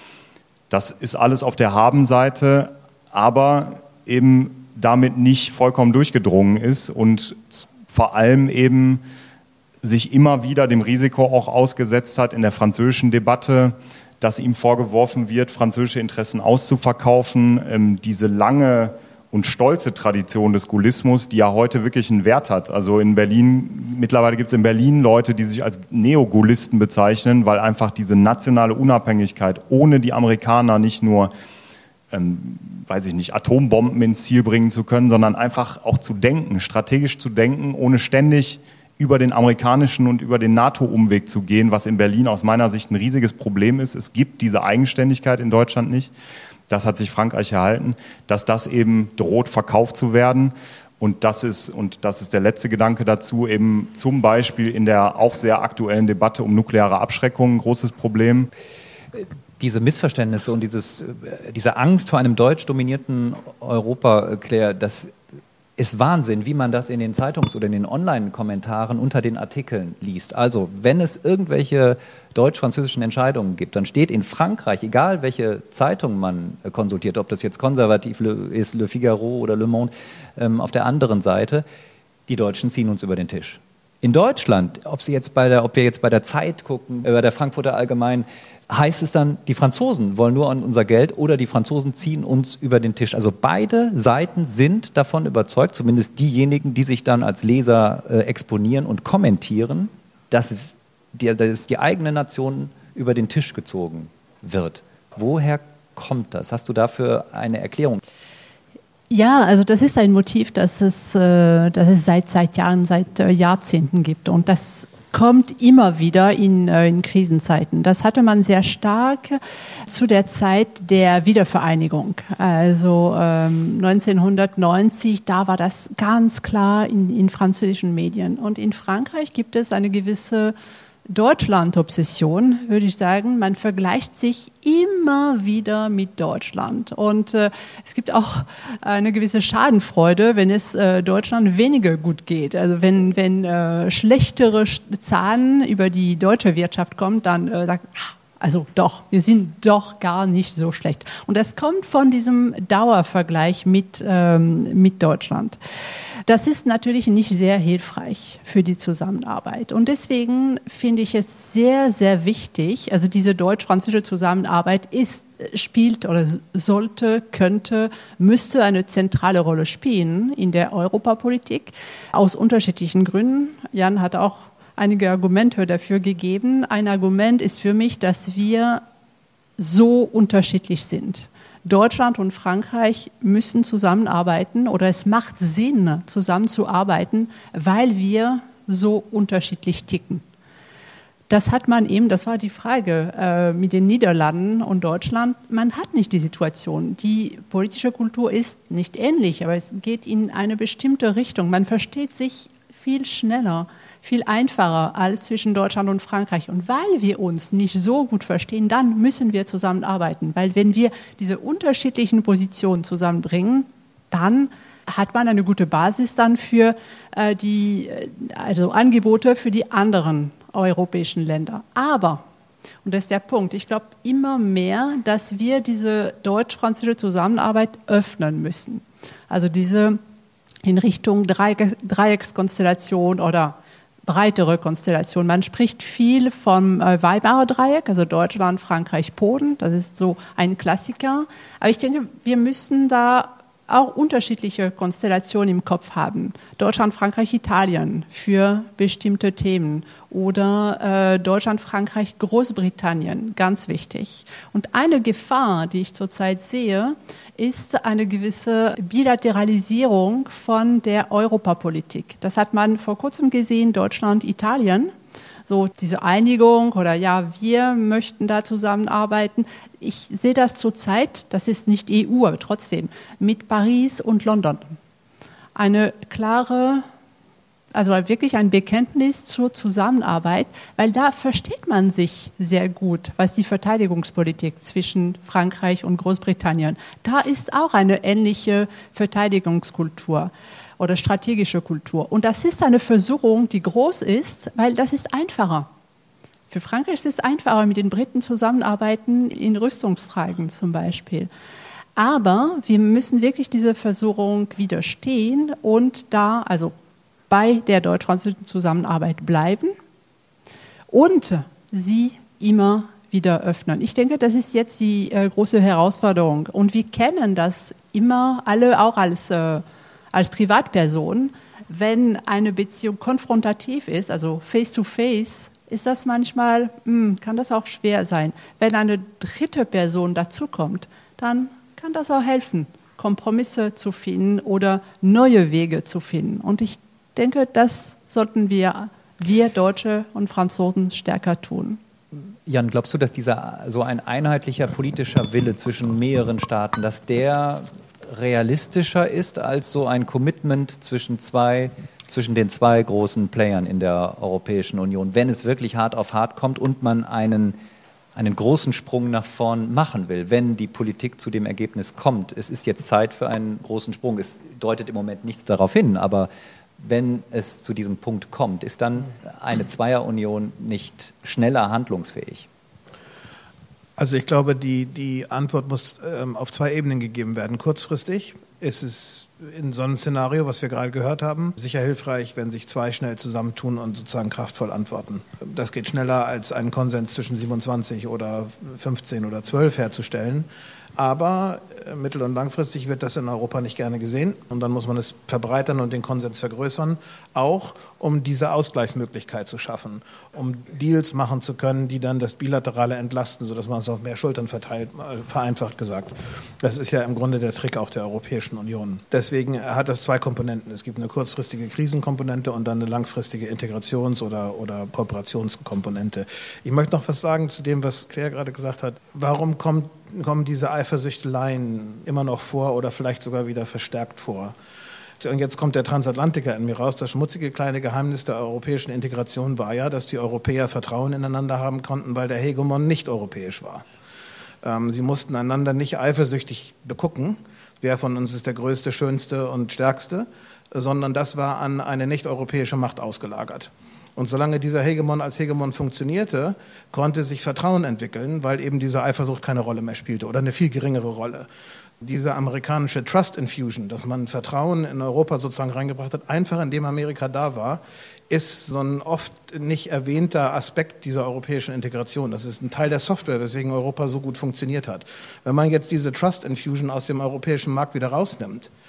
Das ist alles auf der Habenseite, aber eben damit nicht vollkommen durchgedrungen ist und vor allem eben sich immer wieder dem Risiko auch ausgesetzt hat in der französischen Debatte, dass ihm vorgeworfen wird, französische Interessen auszuverkaufen. Ähm, diese lange und stolze Tradition des Gaullismus, die ja heute wirklich einen Wert hat. Also in Berlin, mittlerweile gibt es in Berlin Leute, die sich als Neogaulisten bezeichnen, weil einfach diese nationale Unabhängigkeit ohne die Amerikaner nicht nur Ähm, weiß ich nicht, Atombomben ins Ziel bringen zu können, sondern einfach auch zu denken, strategisch zu denken, ohne ständig über den amerikanischen und über den NATO-Umweg zu gehen, was in Berlin aus meiner Sicht ein riesiges Problem ist. Es gibt diese Eigenständigkeit in Deutschland nicht. Das hat sich Frankreich erhalten, dass das eben droht, verkauft zu werden. Und das ist, und das ist der letzte Gedanke dazu, eben zum Beispiel in der auch sehr aktuellen Debatte um nukleare Abschreckung ein großes Problem. Diese Missverständnisse und dieses, diese Angst vor einem deutsch dominierten Europa, Claire, das ist Wahnsinn, wie man das in den Zeitungs- oder in den Online-Kommentaren unter den Artikeln liest. Also, wenn es irgendwelche deutsch-französischen Entscheidungen gibt, dann steht in Frankreich, egal welche Zeitung man konsultiert, ob das jetzt konservativ ist, Le Figaro oder Le Monde, ähm, auf der anderen Seite, die Deutschen ziehen uns über den Tisch. In Deutschland, ob, sie jetzt bei der, ob wir jetzt bei der Zeit gucken, bei der Frankfurter Allgemeinen, heißt es dann, die Franzosen wollen nur an unser Geld oder die Franzosen ziehen uns über den Tisch. Also beide Seiten sind davon überzeugt, zumindest diejenigen, die sich dann als Leser äh, exponieren und kommentieren, dass die, dass die eigene Nation über den Tisch gezogen wird. Woher kommt das? Hast du dafür eine Erklärung? Ja, also das ist ein Motiv, das es, äh, das es seit, seit Jahren, seit äh, Jahrzehnten gibt. Und das kommt immer wieder in, äh, in Krisenzeiten. Das hatte man sehr stark zu der Zeit der Wiedervereinigung. Also ähm, neunzehnhundertneunzig, da war das ganz klar in, in französischen Medien. Und in Frankreich gibt es eine gewisse Deutschland-Obsession, würde ich sagen. Man vergleicht sich immer wieder mit Deutschland. Und äh, es gibt auch eine gewisse Schadenfreude, wenn es äh, Deutschland weniger gut geht. Also wenn, wenn äh, schlechtere Zahlen über die deutsche Wirtschaft kommen, dann äh, sagt also doch, wir sind doch gar nicht so schlecht. Und das kommt von diesem Dauervergleich mit, ähm, mit Deutschland. Das ist natürlich nicht sehr hilfreich für die Zusammenarbeit. Und deswegen finde ich es sehr, sehr wichtig, also diese deutsch-französische Zusammenarbeit ist, spielt oder sollte, könnte, müsste eine zentrale Rolle spielen in der Europapolitik aus unterschiedlichen Gründen. Jan hat auch einige Argumente dafür gegeben. Ein Argument ist für mich, dass wir so unterschiedlich sind. Deutschland und Frankreich müssen zusammenarbeiten oder es macht Sinn, zusammenzuarbeiten, weil wir so unterschiedlich ticken. Das hat man eben, das war die Frage äh, mit den Niederlanden und Deutschland, man hat nicht die Situation. Die politische Kultur ist nicht ähnlich, aber es geht in eine bestimmte Richtung. Man versteht sich viel schneller, viel einfacher als zwischen Deutschland und Frankreich. Und weil wir uns nicht so gut verstehen, dann müssen wir zusammenarbeiten. Weil wenn wir diese unterschiedlichen Positionen zusammenbringen, dann hat man eine gute Basis dann für äh, die also Angebote für die anderen europäischen Länder. Aber, und das ist der Punkt, ich glaube immer mehr, dass wir diese deutsch-französische Zusammenarbeit öffnen müssen. Also diese in Richtung Dreieck- Dreieckskonstellation oder breitere Konstellation. Man spricht viel vom äh, Weimarer Dreieck, also Deutschland, Frankreich, Polen. Das ist so ein Klassiker. Aber ich denke, wir müssen da auch unterschiedliche Konstellationen im Kopf haben. Deutschland, Frankreich, Italien für bestimmte Themen oder äh, Deutschland, Frankreich, Großbritannien, ganz wichtig. Und eine Gefahr, die ich zurzeit sehe, ist eine gewisse Bilateralisierung von der Europapolitik. Das hat man vor kurzem gesehen, Deutschland, Italien. So diese Einigung oder ja, wir möchten da zusammenarbeiten. Ich sehe das zurzeit, das ist nicht E U, aber trotzdem, mit Paris und London. Eine klare, also wirklich ein Bekenntnis zur Zusammenarbeit, weil da versteht man sich sehr gut, was die Verteidigungspolitik zwischen Frankreich und Großbritannien. Da ist auch eine ähnliche Verteidigungskultur oder strategische Kultur. Und das ist eine Versuchung, die groß ist, weil das ist einfacher. Für Frankreich ist es einfacher, mit den Briten zusammenarbeiten, in Rüstungsfragen zum Beispiel. Aber wir müssen wirklich dieser Versuchung widerstehen und da, also bei der deutsch-französischen Zusammenarbeit bleiben und sie immer wieder öffnen. Ich denke, das ist jetzt die äh, große Herausforderung. Und wir kennen das immer, alle auch als, äh, als Privatpersonen, wenn eine Beziehung konfrontativ ist, also face-to-face, ist das manchmal, mh, kann das auch schwer sein. Wenn eine dritte Person dazukommt, dann kann das auch helfen, Kompromisse zu finden oder neue Wege zu finden. Und ich denke, das sollten wir, wir Deutsche und Franzosen stärker tun. Jan, glaubst du, dass dieser so ein einheitlicher politischer Wille zwischen mehreren Staaten, dass der realistischer ist als so ein Commitment zwischen zwei zwischen den zwei großen Playern in der Europäischen Union, wenn es wirklich hart auf hart kommt und man einen, einen großen Sprung nach vorn machen will, wenn die Politik zu dem Ergebnis kommt? Es ist jetzt Zeit für einen großen Sprung. Es deutet im Moment nichts darauf hin, aber wenn es zu diesem Punkt kommt, ist dann eine Zweierunion nicht schneller handlungsfähig? Also ich glaube, die, die Antwort muss ähm, auf zwei Ebenen gegeben werden. Kurzfristig ist es in so einem Szenario, was wir gerade gehört haben, sicher hilfreich, wenn sich zwei schnell zusammentun und sozusagen kraftvoll antworten. Das geht schneller, als einen Konsens zwischen siebenundzwanzig oder fünfzehn oder zwölf herzustellen. Aber äh, mittel- und langfristig wird das in Europa nicht gerne gesehen. Und dann muss man es verbreitern und den Konsens vergrößern, auch um diese Ausgleichsmöglichkeit zu schaffen, um Deals machen zu können, die dann das Bilaterale entlasten, sodass man es auf mehr Schultern verteilt, vereinfacht gesagt. Das ist ja im Grunde der Trick auch der Europäischen Union. Deswegen hat das zwei Komponenten. Es gibt eine kurzfristige Krisenkomponente und dann eine langfristige Integrations- oder, oder Kooperationskomponente. Ich möchte noch was sagen zu dem, was Claire gerade gesagt hat. Warum kommt kommen diese Eifersüchteleien immer noch vor oder vielleicht sogar wieder verstärkt vor. Und jetzt kommt der Transatlantiker in mir raus. Das schmutzige kleine Geheimnis der europäischen Integration war ja, dass die Europäer Vertrauen ineinander haben konnten, weil der Hegemon nicht europäisch war. Ähm, sie mussten einander nicht eifersüchtig begucken, wer von uns ist der Größte, Schönste und Stärkste, sondern das war an eine nicht-europäische Macht ausgelagert. Und solange dieser Hegemon als Hegemon funktionierte, konnte sich Vertrauen entwickeln, weil eben diese Eifersucht keine Rolle mehr spielte oder eine viel geringere Rolle. Diese amerikanische Trust Infusion, dass man Vertrauen in Europa sozusagen reingebracht hat, einfach indem Amerika da war, ist so ein oft nicht erwähnter Aspekt dieser europäischen Integration. Das ist ein Teil der Software, weswegen Europa so gut funktioniert hat. Wenn man jetzt diese Trust Infusion aus dem europäischen Markt wieder rausnimmt,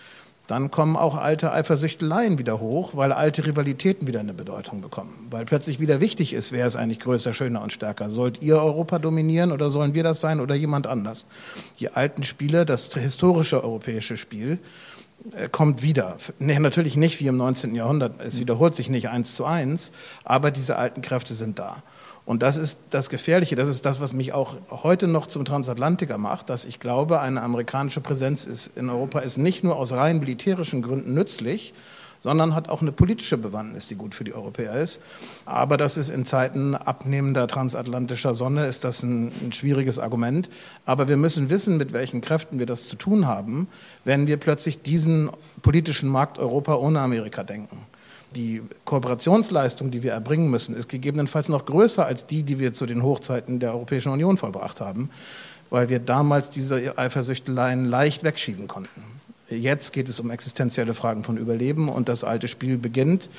dann kommen auch alte Eifersüchteleien wieder hoch, weil alte Rivalitäten wieder eine Bedeutung bekommen. Weil plötzlich wieder wichtig ist, wer ist eigentlich größer, schöner und stärker. Sollt ihr Europa dominieren oder sollen wir das sein oder jemand anders? Die alten Spiele, das historische europäische Spiel, kommt wieder. Nee, natürlich nicht wie im neunzehnten Jahrhundert, es wiederholt sich nicht eins zu eins, aber diese alten Kräfte sind da. Und das ist das Gefährliche, das ist das, was mich auch heute noch zum Transatlantiker macht, dass ich glaube, eine amerikanische Präsenz ist in Europa ist nicht nur aus rein militärischen Gründen nützlich, sondern hat auch eine politische Bewandtnis, die gut für die Europäer ist. Aber das ist in Zeiten abnehmender transatlantischer Sonne, ist das ein, ein schwieriges Argument. Aber wir müssen wissen, mit welchen Kräften wir das zu tun haben, wenn wir plötzlich diesen politischen Markt Europa ohne Amerika denken. Die Kooperationsleistung, die wir erbringen müssen, ist gegebenenfalls noch größer als die, die wir zu den Hochzeiten der Europäischen Union vollbracht haben, weil wir damals diese Eifersüchteleien leicht wegschieben konnten. Jetzt geht es um existenzielle Fragen von Überleben und das alte Spiel beginnt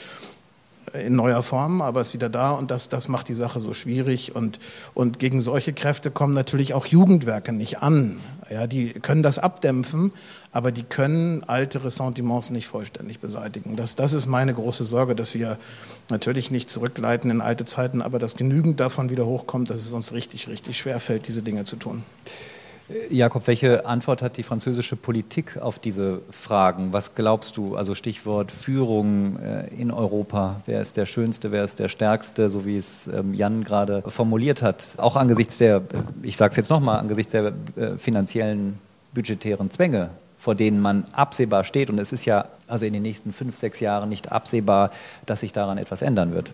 in neuer Form, aber ist wieder da und das, das macht die Sache so schwierig und, und gegen solche Kräfte kommen natürlich auch Jugendwerke nicht an. Ja, die können das abdämpfen, aber die können alte Ressentiments nicht vollständig beseitigen. Das, das ist meine große Sorge, dass wir natürlich nicht zurückleiten in alte Zeiten, aber dass genügend davon wieder hochkommt, dass es uns richtig, richtig schwerfällt, diese Dinge zu tun. Jakob, welche Antwort hat die französische Politik auf diese Fragen? Was glaubst du? Also Stichwort Führung in Europa. Wer ist der Schönste, wer ist der Stärkste, so wie es Jan gerade formuliert hat? Auch angesichts der, ich sage es jetzt nochmal, angesichts der finanziellen, budgetären Zwänge, vor denen man absehbar steht. Und es ist ja also in den nächsten fünf, sechs Jahren nicht absehbar, dass sich daran etwas ändern wird.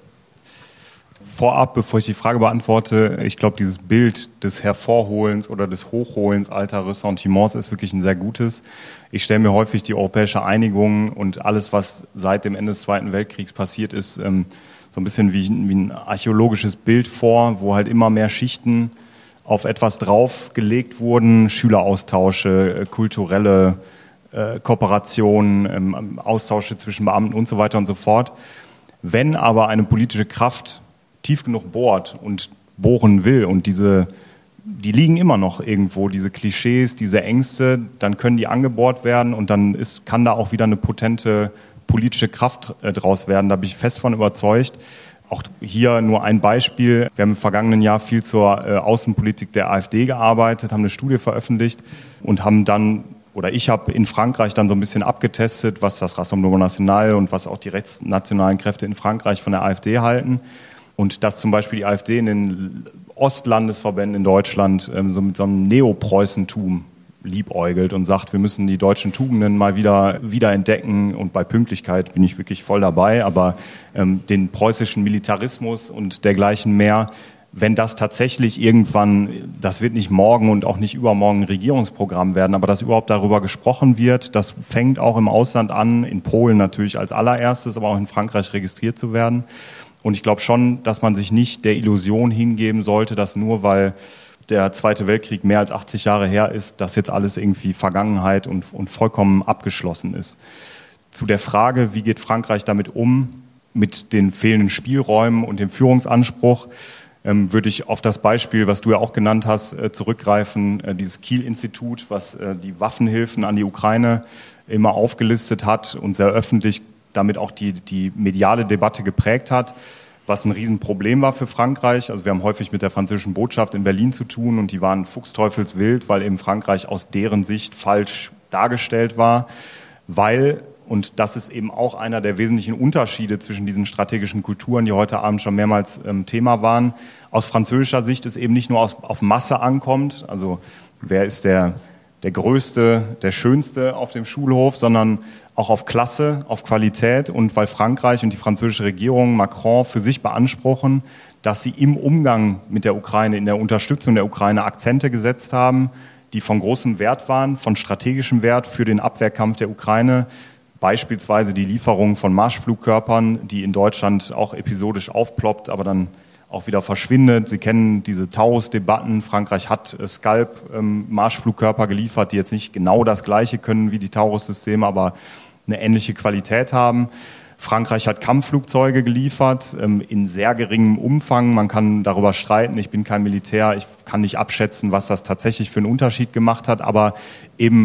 Vorab, bevor ich die Frage beantworte, ich glaube, dieses Bild des Hervorholens oder des Hochholens alter Ressentiments ist wirklich ein sehr gutes. Ich stelle mir häufig die europäische Einigung und alles, was seit dem Ende des Zweiten Weltkriegs passiert ist, so ein bisschen wie, wie ein archäologisches Bild vor, wo halt immer mehr Schichten auf etwas draufgelegt wurden, Schüleraustausche, kulturelle äh, Kooperationen, ähm, Austausche zwischen Beamten und so weiter und so fort. Wenn aber eine politische Kraft tief genug bohrt und bohren will und diese, die liegen immer noch irgendwo, diese Klischees, diese Ängste, dann können die angebohrt werden und dann ist, kann da auch wieder eine potente politische Kraft äh, draus werden. Da bin ich fest von überzeugt. Auch hier nur ein Beispiel. Wir haben im vergangenen Jahr viel zur äh, Außenpolitik der AfD gearbeitet, haben eine Studie veröffentlicht und haben dann, oder ich habe in Frankreich dann so ein bisschen abgetestet, was das Rassemblement National und was auch die rechtsnationalen Kräfte in Frankreich von der AfD halten. Und dass zum Beispiel die AfD in den Ostlandesverbänden in Deutschland ähm, so mit so einem Neopreußentum liebäugelt und sagt, wir müssen die deutschen Tugenden mal wieder wiederentdecken. Und bei Pünktlichkeit bin ich wirklich voll dabei. Aber ähm, den preußischen Militarismus und dergleichen mehr, wenn das tatsächlich irgendwann, das wird nicht morgen und auch nicht übermorgen ein Regierungsprogramm werden, aber dass überhaupt darüber gesprochen wird, das fängt auch im Ausland an, in Polen natürlich als allererstes, aber auch in Frankreich registriert zu werden. Und ich glaube schon, dass man sich nicht der Illusion hingeben sollte, dass nur weil der Zweite Weltkrieg mehr als achtzig Jahre her ist, dass jetzt alles irgendwie Vergangenheit und, und vollkommen abgeschlossen ist. Zu der Frage, wie geht Frankreich damit um, mit den fehlenden Spielräumen und dem Führungsanspruch, ähm, würde ich auf das Beispiel, was du ja auch genannt hast, äh, zurückgreifen, äh, dieses Kiel-Institut, was äh, die Waffenhilfen an die Ukraine immer aufgelistet hat und sehr öffentlich damit auch die, die mediale Debatte geprägt hat, was ein Riesenproblem war für Frankreich. Also wir haben häufig mit der französischen Botschaft in Berlin zu tun und die waren fuchsteufelswild, weil eben Frankreich aus deren Sicht falsch dargestellt war, weil, und das ist eben auch einer der wesentlichen Unterschiede zwischen diesen strategischen Kulturen, die heute Abend schon mehrmals ähm, Thema waren, aus französischer Sicht es eben nicht nur aus, auf Masse ankommt, also wer ist der der Größte, der Schönste auf dem Schulhof, sondern auch auf Klasse, auf Qualität und weil Frankreich und die französische Regierung, Macron, für sich beanspruchen, dass sie im Umgang mit der Ukraine, in der Unterstützung der Ukraine Akzente gesetzt haben, die von großem Wert waren, von strategischem Wert für den Abwehrkampf der Ukraine. Beispielsweise die Lieferung von Marschflugkörpern, die in Deutschland auch episodisch aufploppt, aber dann auch wieder verschwindet. Sie kennen diese Taurus-Debatten. Frankreich hat äh, Scalp-Marschflugkörper ähm, geliefert, die jetzt nicht genau das Gleiche können wie die Taurus-Systeme, aber eine ähnliche Qualität haben. Frankreich hat Kampfflugzeuge geliefert, ähm, in sehr geringem Umfang. Man kann darüber streiten. Ich bin kein Militär. Ich kann nicht abschätzen, was das tatsächlich für einen Unterschied gemacht hat. Aber eben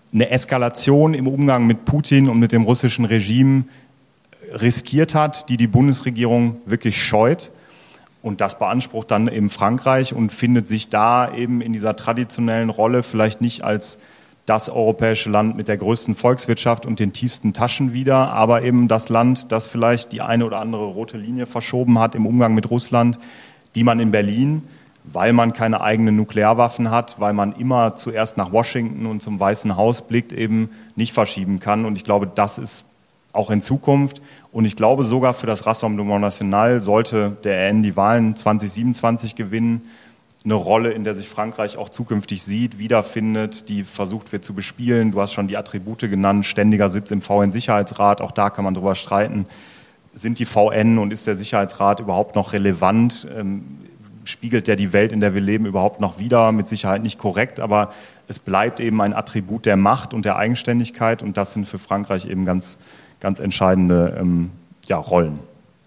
eine Eskalation im Umgang mit Putin und mit dem russischen Regime riskiert hat, die die Bundesregierung wirklich scheut. Und das beansprucht dann eben Frankreich und findet sich da eben in dieser traditionellen Rolle vielleicht nicht als das europäische Land mit der größten Volkswirtschaft und den tiefsten Taschen wieder, aber eben das Land, das vielleicht die eine oder andere rote Linie verschoben hat im Umgang mit Russland, die man in Berlin, weil man keine eigenen Nuklearwaffen hat, weil man immer zuerst nach Washington und zum Weißen Haus blickt, eben nicht verschieben kann. Und ich glaube, das ist auch in Zukunft. Und ich glaube sogar für das Rassemblement National sollte der R N die Wahlen zwanzig siebenundzwanzig gewinnen, eine Rolle, in der sich Frankreich auch zukünftig sieht, wiederfindet, die versucht wird zu bespielen. Du hast schon die Attribute genannt, ständiger Sitz im V N-Sicherheitsrat, auch da kann man drüber streiten. Sind die V N und ist der Sicherheitsrat überhaupt noch relevant? Ähm, spiegelt der die Welt, in der wir leben, überhaupt noch wider? Mit Sicherheit nicht korrekt, aber es bleibt eben ein Attribut der Macht und der Eigenständigkeit und das sind für Frankreich eben ganz, ganz entscheidende ähm, ja, Rollen.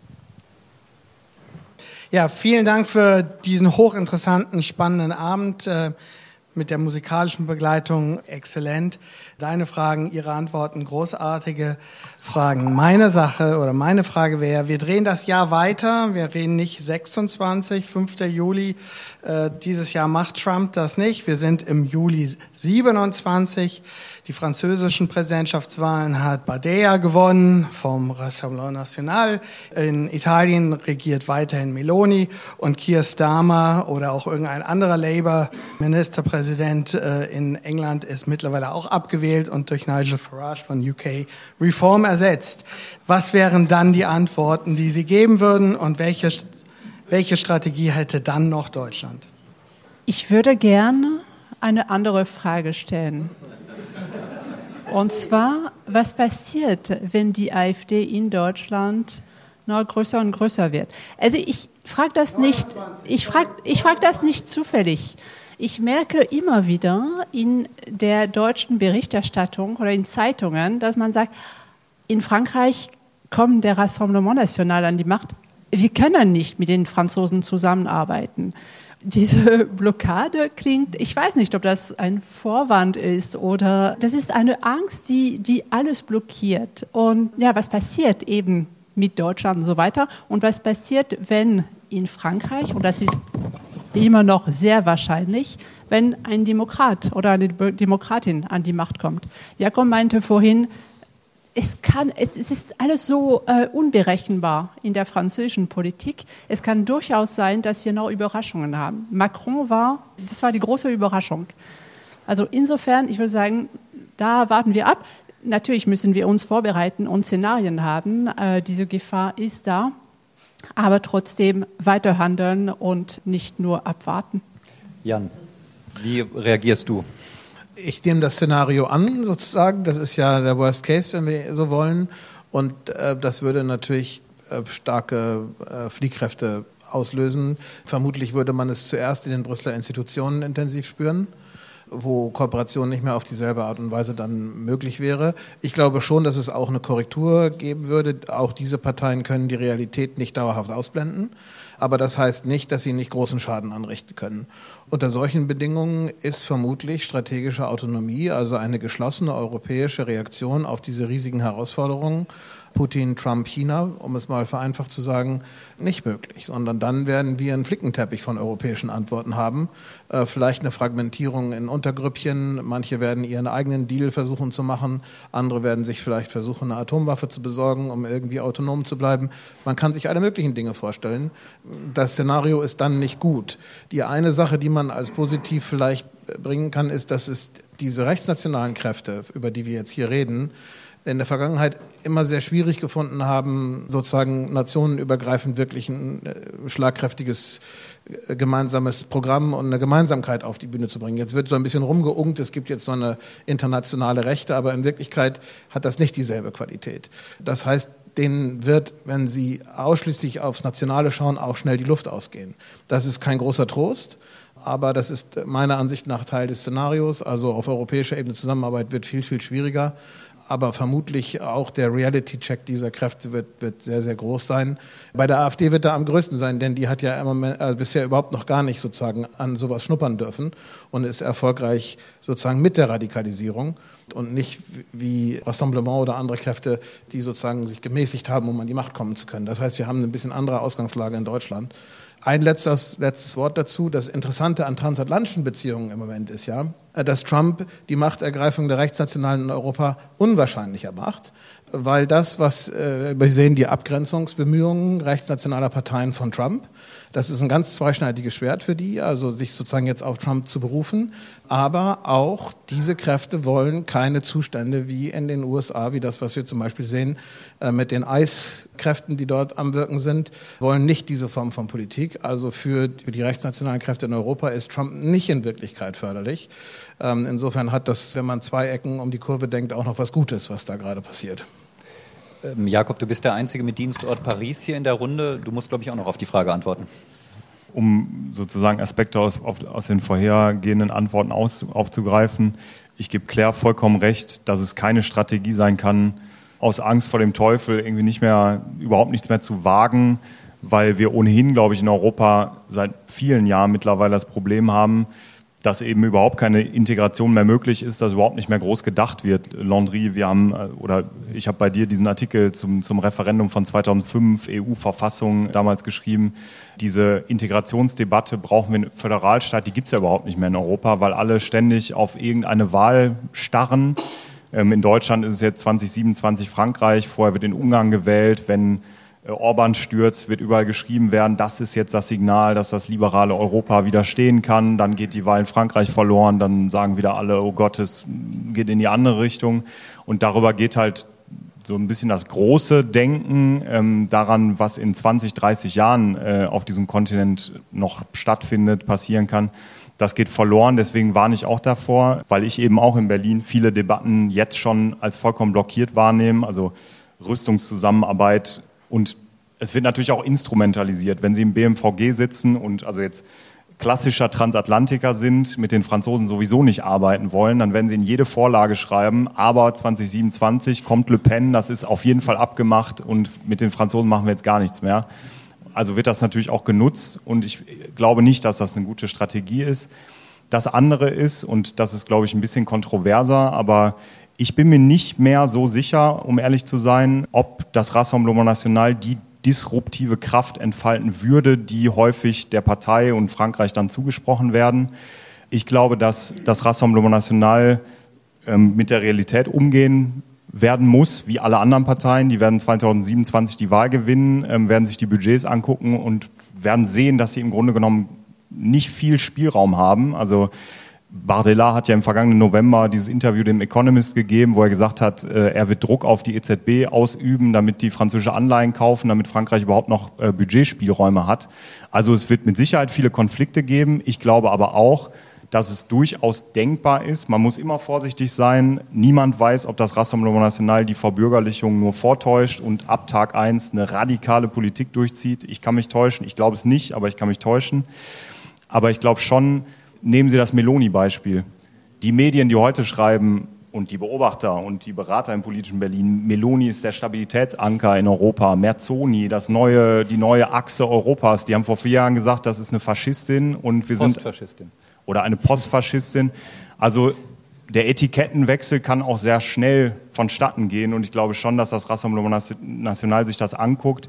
Ja, vielen Dank für diesen hochinteressanten, spannenden Abend äh, mit der musikalischen Begleitung. Exzellent. Deine Fragen, Ihre Antworten, großartige Fragen. Meine Sache oder meine Frage wäre, wir drehen das Jahr weiter. Wir reden nicht sechsundzwanzig, fünfter Juli. Äh, dieses Jahr macht Trump das nicht. Wir sind im Juli siebenundzwanzig. Die französischen Präsidentschaftswahlen hat Badea gewonnen vom Rassemblement National. In Italien regiert weiterhin Meloni und Keir Starmer oder auch irgendein anderer Labour-Ministerpräsident äh, in England ist mittlerweile auch abgewählt und durch Nigel Farage von U K Reform ersetzt. Was wären dann die Antworten, die Sie geben würden und welche, welche Strategie hätte dann noch Deutschland? Ich würde gerne eine andere Frage stellen. Und zwar, was passiert, wenn die AfD in Deutschland noch größer und größer wird? Also ich frage das nicht, ich frage, ich frage das nicht zufällig. Ich merke immer wieder in der deutschen Berichterstattung oder in Zeitungen, dass man sagt, in Frankreich kommt der Rassemblement National an die Macht. Wir können nicht mit den Franzosen zusammenarbeiten. Diese Blockade klingt, ich weiß nicht, ob das ein Vorwand ist oder das ist eine Angst, die, die alles blockiert. Und ja, was passiert eben mit Deutschland und so weiter? Und was passiert, wenn in Frankreich, und das ist immer noch sehr wahrscheinlich, wenn ein Demokrat oder eine Demokratin an die Macht kommt? Jakob meinte vorhin, Es, kann, es, es ist alles so äh, unberechenbar in der französischen Politik. Es kann durchaus sein, dass wir noch Überraschungen haben. Macron war, das war die große Überraschung. Also insofern, ich würde sagen, da warten wir ab. Natürlich müssen wir uns vorbereiten und Szenarien haben. Äh, diese Gefahr ist da. Aber trotzdem weiter handeln und nicht nur abwarten. Jan, wie reagierst du? Ich nehme das Szenario an, sozusagen. Das ist ja der Worst Case, wenn wir so wollen. Und äh, das würde natürlich äh, starke äh, Fliehkräfte auslösen. Vermutlich würde man es zuerst in den Brüsseler Institutionen intensiv spüren, wo Kooperation nicht mehr auf dieselbe Art und Weise dann möglich wäre. Ich glaube schon, dass es auch eine Korrektur geben würde. Auch diese Parteien können die Realität nicht dauerhaft ausblenden. Aber das heißt nicht, dass sie nicht großen Schaden anrichten können. Unter solchen Bedingungen ist vermutlich strategische Autonomie, also eine geschlossene europäische Reaktion auf diese riesigen Herausforderungen, Putin, Trump, China, um es mal vereinfacht zu sagen, nicht möglich, sondern dann werden wir einen Flickenteppich von europäischen Antworten haben, äh, vielleicht eine Fragmentierung in Untergrüppchen, manche werden ihren eigenen Deal versuchen zu machen, andere werden sich vielleicht versuchen, eine Atomwaffe zu besorgen, um irgendwie autonom zu bleiben. Man kann sich alle möglichen Dinge vorstellen. Das Szenario ist dann nicht gut. Die eine Sache, die man als positiv vielleicht bringen kann, ist, dass es diese rechtsnationalen Kräfte, über die wir jetzt hier reden, in der Vergangenheit immer sehr schwierig gefunden haben, sozusagen nationenübergreifend wirklich ein schlagkräftiges gemeinsames Programm und eine Gemeinsamkeit auf die Bühne zu bringen. Jetzt wird so ein bisschen rumgeunkt, es gibt jetzt so eine internationale Rechte, aber in Wirklichkeit hat das nicht dieselbe Qualität. Das heißt, denen wird, wenn sie ausschließlich aufs Nationale schauen, auch schnell die Luft ausgehen. Das ist kein großer Trost, aber das ist meiner Ansicht nach Teil des Szenarios. Also auf europäischer Ebene Zusammenarbeit wird viel, viel schwieriger. aber vermutlich auch der Reality-Check dieser Kräfte wird, wird sehr, sehr groß sein. Bei der AfD wird er am größten sein, denn die hat ja im Moment, äh, bisher überhaupt noch gar nicht sozusagen an sowas schnuppern dürfen und ist erfolgreich sozusagen mit der Radikalisierung und nicht wie Rassemblement oder andere Kräfte, die sozusagen sich gemäßigt haben, um an die Macht kommen zu können. Das heißt, wir haben eine bisschen andere Ausgangslage in Deutschland. Ein letztes, letztes Wort dazu. Das Interessante an transatlantischen Beziehungen im Moment ist ja, dass Trump die Machtergreifung der Rechtsnationalen in Europa unwahrscheinlicher macht, weil das, was äh, wir sehen, die Abgrenzungsbemühungen rechtsnationaler Parteien von Trump, das ist ein ganz zweischneidiges Schwert für die, also sich sozusagen jetzt auf Trump zu berufen. Aber auch diese Kräfte wollen keine Zustände wie in den U S A, wie das, was wir zum Beispiel sehen äh, mit den ICE-Kräften, die dort am Wirken sind, wollen nicht diese Form von Politik. Also für die rechtsnationalen Kräfte in Europa ist Trump nicht in Wirklichkeit förderlich. Ähm, insofern hat das, wenn man zwei Ecken um die Kurve denkt, auch noch was Gutes, was da gerade passiert. Ähm, Jakob, du bist der Einzige mit Dienstort Paris hier in der Runde. Du musst, glaube ich, auch noch auf die Frage antworten. Um sozusagen Aspekte aus, auf, aus den vorhergehenden Antworten aus, aufzugreifen. Ich gebe Claire vollkommen recht, dass es keine Strategie sein kann, aus Angst vor dem Teufel irgendwie nicht mehr, überhaupt nichts mehr zu wagen, weil wir ohnehin, glaube ich, in Europa seit vielen Jahren mittlerweile das Problem haben, dass eben überhaupt keine Integration mehr möglich ist, dass überhaupt nicht mehr groß gedacht wird. Landry, wir haben, oder ich habe bei dir diesen Artikel zum, zum Referendum von zweitausendfünf, E U-Verfassung damals geschrieben. Diese Integrationsdebatte, brauchen wir einen Föderalstaat, die gibt es ja überhaupt nicht mehr in Europa, weil alle ständig auf irgendeine Wahl starren. Ähm, in Deutschland ist es jetzt zwanzig siebenundzwanzig Frankreich, vorher wird in Ungarn gewählt, wenn Orban stürzt, wird überall geschrieben werden, das ist jetzt das Signal, dass das liberale Europa widerstehen kann. Dann geht die Wahl in Frankreich verloren, dann sagen wieder alle, oh Gott, es geht in die andere Richtung. Und darüber geht halt so ein bisschen das große Denken ähm, daran, was in zwanzig, dreißig Jahren äh, auf diesem Kontinent noch stattfindet, passieren kann. Das geht verloren, deswegen warne ich auch davor, weil ich eben auch in Berlin viele Debatten jetzt schon als vollkommen blockiert wahrnehme, also Rüstungszusammenarbeit. Und es wird natürlich auch instrumentalisiert. Wenn Sie im B M V G sitzen und also jetzt klassischer Transatlantiker sind, mit den Franzosen sowieso nicht arbeiten wollen, dann werden Sie in jede Vorlage schreiben, aber zwanzig siebenundzwanzig kommt Le Pen, das ist auf jeden Fall abgemacht und mit den Franzosen machen wir jetzt gar nichts mehr. Also wird das natürlich auch genutzt und ich glaube nicht, dass das eine gute Strategie ist. Das andere ist, und das ist, glaube ich, ein bisschen kontroverser, aber ich bin mir nicht mehr so sicher, um ehrlich zu sein, ob das Rassemblement National die disruptive Kraft entfalten würde, die häufig der Partei und Frankreich dann zugesprochen werden. Ich glaube, dass das Rassemblement National ähm, mit der Realität umgehen werden muss, wie alle anderen Parteien. Die werden zwanzig siebenundzwanzig die Wahl gewinnen, ähm, werden sich die Budgets angucken und werden sehen, dass sie im Grunde genommen nicht viel Spielraum haben. Also Bardella hat ja im vergangenen November dieses Interview dem Economist gegeben, wo er gesagt hat, er wird Druck auf die E Z B ausüben, damit die französische Anleihen kaufen, damit Frankreich überhaupt noch Budgetspielräume hat. Also es wird mit Sicherheit viele Konflikte geben. Ich glaube aber auch, dass es durchaus denkbar ist. Man muss immer vorsichtig sein. Niemand weiß, ob das Rassemblement National die Verbürgerlichung nur vortäuscht und ab Tag eins eine radikale Politik durchzieht. Ich kann mich täuschen. Ich glaube es nicht, aber ich kann mich täuschen. Aber ich glaube schon, nehmen Sie das Meloni-Beispiel. Die Medien, die heute schreiben und die Beobachter und die Berater im politischen Berlin, Meloni ist der Stabilitätsanker in Europa, Merzoni, das neue, die neue Achse Europas, die haben vor vier Jahren gesagt, das ist eine Faschistin und wir sind Postfaschistin. Oder eine Postfaschistin. Also der Etikettenwechsel kann auch sehr schnell vonstatten gehen und ich glaube schon, dass das Rassemblement National sich das anguckt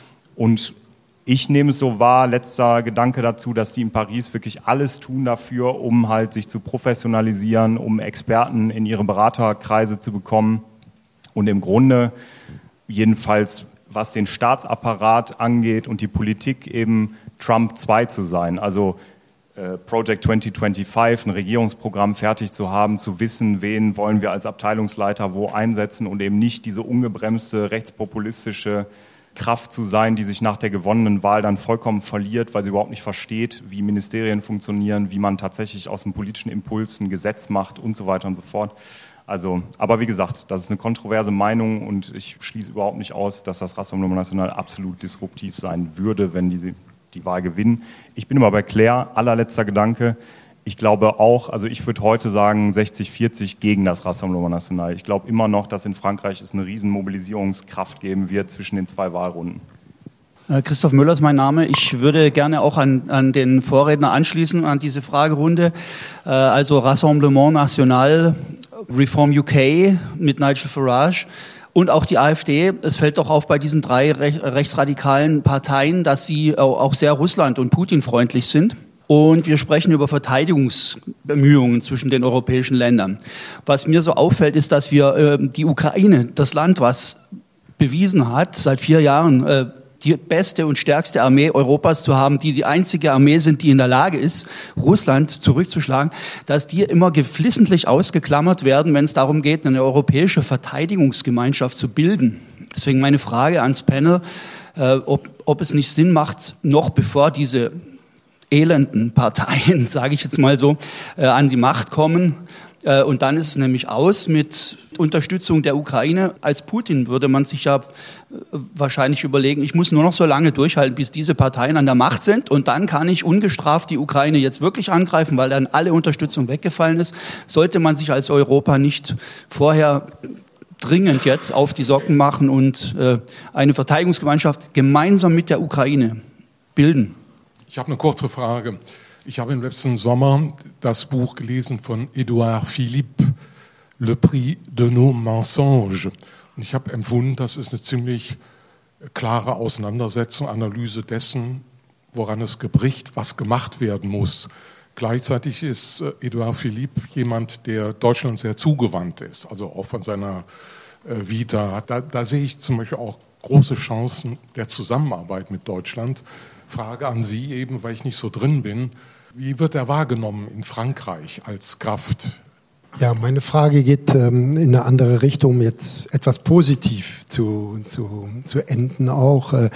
und ich nehme es so wahr, letzter Gedanke dazu, dass die in Paris wirklich alles tun dafür, um halt sich zu professionalisieren, um Experten in ihre Beraterkreise zu bekommen und im Grunde jedenfalls, was den Staatsapparat angeht und die Politik eben Trump zwei zu sein. Also äh, Project zwanzig fünfundzwanzig, ein Regierungsprogramm fertig zu haben, zu wissen, wen wollen wir als Abteilungsleiter wo einsetzen und eben nicht diese ungebremste rechtspopulistische Kraft zu sein, die sich nach der gewonnenen Wahl dann vollkommen verliert, weil sie überhaupt nicht versteht, wie Ministerien funktionieren, wie man tatsächlich aus dem politischen Impuls ein Gesetz macht und so weiter und so fort. Also, aber wie gesagt, das ist eine kontroverse Meinung und ich schließe überhaupt nicht aus, dass das Rassemblement National absolut disruptiv sein würde, wenn die die Wahl gewinnen. Ich bin immer bei Claire, allerletzter Gedanke. Ich glaube auch, also ich würde heute sagen sechzig vierzig gegen das Rassemblement National. Ich glaube immer noch, dass in Frankreich es eine riesen Mobilisierungskraft geben wird zwischen den zwei Wahlrunden. Christoph Müller ist mein Name. Ich würde gerne auch an, an den Vorredner anschließen, an diese Fragerunde. Also Rassemblement National, Reform U K mit Nigel Farage und auch die AfD. Es fällt doch auf bei diesen drei rechtsradikalen Parteien, dass sie auch sehr Russland- und Putin-freundlich sind. Und wir sprechen über Verteidigungsbemühungen zwischen den europäischen Ländern. Was mir so auffällt, ist, dass wir äh, die Ukraine, das Land, was bewiesen hat, seit vier Jahren äh, die beste und stärkste Armee Europas zu haben, die die einzige Armee sind, die in der Lage ist, Russland zurückzuschlagen, dass die immer geflissentlich ausgeklammert werden, wenn es darum geht, eine europäische Verteidigungsgemeinschaft zu bilden. Deswegen meine Frage ans Panel, äh, ob, ob es nicht Sinn macht, noch bevor diese elenden Parteien, sage ich jetzt mal so, äh, an die Macht kommen. Äh, und dann ist es nämlich aus mit Unterstützung der Ukraine. Als Putin würde man sich ja äh, wahrscheinlich überlegen, ich muss nur noch so lange durchhalten, bis diese Parteien an der Macht sind. Und dann kann ich ungestraft die Ukraine jetzt wirklich angreifen, weil dann alle Unterstützung weggefallen ist. Sollte man sich als Europa nicht vorher dringend jetzt auf die Socken machen und äh, eine Verteidigungsgemeinschaft gemeinsam mit der Ukraine bilden? Ich habe eine kurze Frage. Ich habe im letzten Sommer das Buch gelesen von Édouard Philippe, Le Prix de nos mensonges. Und ich habe empfunden, das ist eine ziemlich klare Auseinandersetzung, Analyse dessen, woran es gebricht, was gemacht werden muss. Gleichzeitig ist Édouard Philippe jemand, der Deutschland sehr zugewandt ist, also auch von seiner Vita. Da, da sehe ich zum Beispiel auch große Chancen der Zusammenarbeit mit Deutschland. Frage an Sie eben, weil ich nicht so drin bin. Wie wird er wahrgenommen in Frankreich als Kraft? Ja, meine Frage geht ähm, in eine andere Richtung, jetzt etwas positiv zu, zu, zu enden auch. Äh,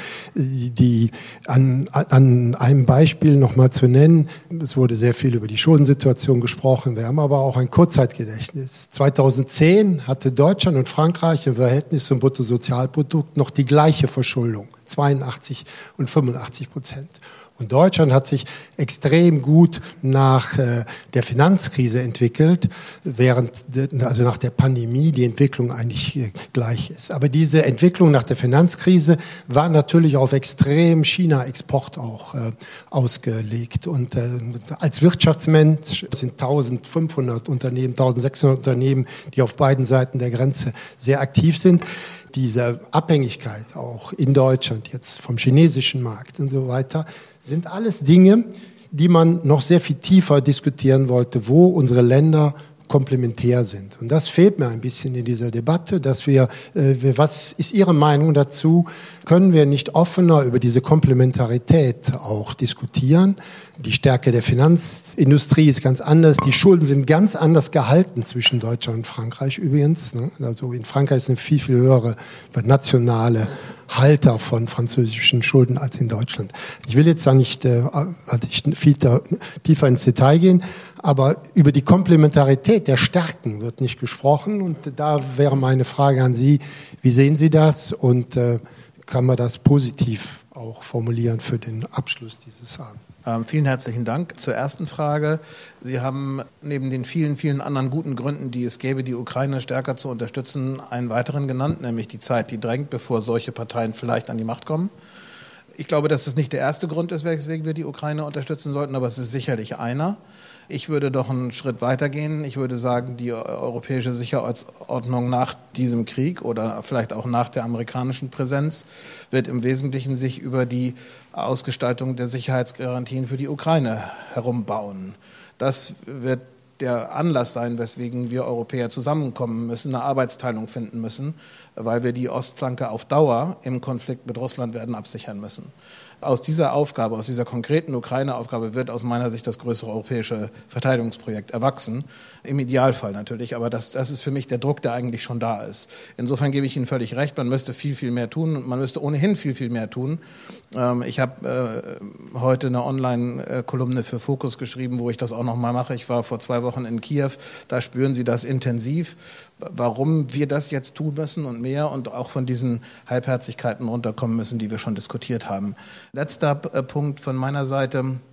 die, an, an einem Beispiel nochmal zu nennen, es wurde sehr viel über die Schuldensituation gesprochen, wir haben aber auch ein Kurzzeitgedächtnis. zweitausendzehn hatte Deutschland und Frankreich im Verhältnis zum Bruttosozialprodukt noch die gleiche Verschuldung, zweiundachtzig und fünfundachtzig Prozent. Und Deutschland hat sich extrem gut nach äh, der Finanzkrise entwickelt, während, also nach der Pandemie, die Entwicklung eigentlich äh, gleich ist. Aber diese Entwicklung nach der Finanzkrise war natürlich auf extrem China-Export auch äh, ausgelegt. Und äh, als Wirtschaftsmensch sind eintausendfünfhundert Unternehmen, eintausendsechshundert Unternehmen, die auf beiden Seiten der Grenze sehr aktiv sind. Diese Abhängigkeit auch in Deutschland jetzt vom chinesischen Markt und so weiter, sind alles Dinge, die man noch sehr viel tiefer diskutieren wollte, wo unsere Länder komplementär sind. Und das fehlt mir ein bisschen in dieser Debatte, dass wir, äh, was ist Ihre Meinung dazu? Können wir nicht offener über diese Komplementarität auch diskutieren? Die Stärke der Finanzindustrie ist ganz anders. Die Schulden sind ganz anders gehalten zwischen Deutschland und Frankreich übrigens. Also in Frankreich sind viel, viel höhere nationale Halter von französischen Schulden als in Deutschland. Ich will jetzt da nicht äh, viel tiefer ins Detail gehen, aber über die Komplementarität der Stärken wird nicht gesprochen. Und da wäre meine Frage an Sie, wie sehen Sie das und äh, kann man das positiv auch formulieren für den Abschluss dieses Abends? Ähm, vielen herzlichen Dank. Zur ersten Frage. Sie haben neben den vielen, vielen anderen guten Gründen, die es gäbe, die Ukraine stärker zu unterstützen, einen weiteren genannt, nämlich die Zeit, die drängt, bevor solche Parteien vielleicht an die Macht kommen. Ich glaube, dass es nicht der erste Grund ist, weswegen wir die Ukraine unterstützen sollten, aber es ist sicherlich einer. Ich würde doch einen Schritt weitergehen. Ich würde sagen, die europäische Sicherheitsordnung nach diesem Krieg oder vielleicht auch nach der amerikanischen Präsenz wird im Wesentlichen sich über die Ausgestaltung der Sicherheitsgarantien für die Ukraine herumbauen. Das wird der Anlass sein, weswegen wir Europäer zusammenkommen müssen, eine Arbeitsteilung finden müssen, weil wir die Ostflanke auf Dauer im Konflikt mit Russland werden absichern müssen. Aus dieser Aufgabe, aus dieser konkreten Ukraine-Aufgabe wird aus meiner Sicht das größere europäische Verteidigungsprojekt erwachsen. Im Idealfall natürlich, aber das, das ist für mich der Druck, der eigentlich schon da ist. Insofern gebe ich Ihnen völlig recht, man müsste viel, viel mehr tun und man müsste ohnehin viel, viel mehr tun. Ähm, ich habe äh, heute eine Online-Kolumne für Focus geschrieben, wo ich das auch nochmal mache. Ich war vor zwei Wochen in Kiew, da spüren Sie das intensiv, warum wir das jetzt tun müssen und mehr und auch von diesen Halbherzigkeiten runterkommen müssen, die wir schon diskutiert haben. Letzter Punkt von meiner Seite.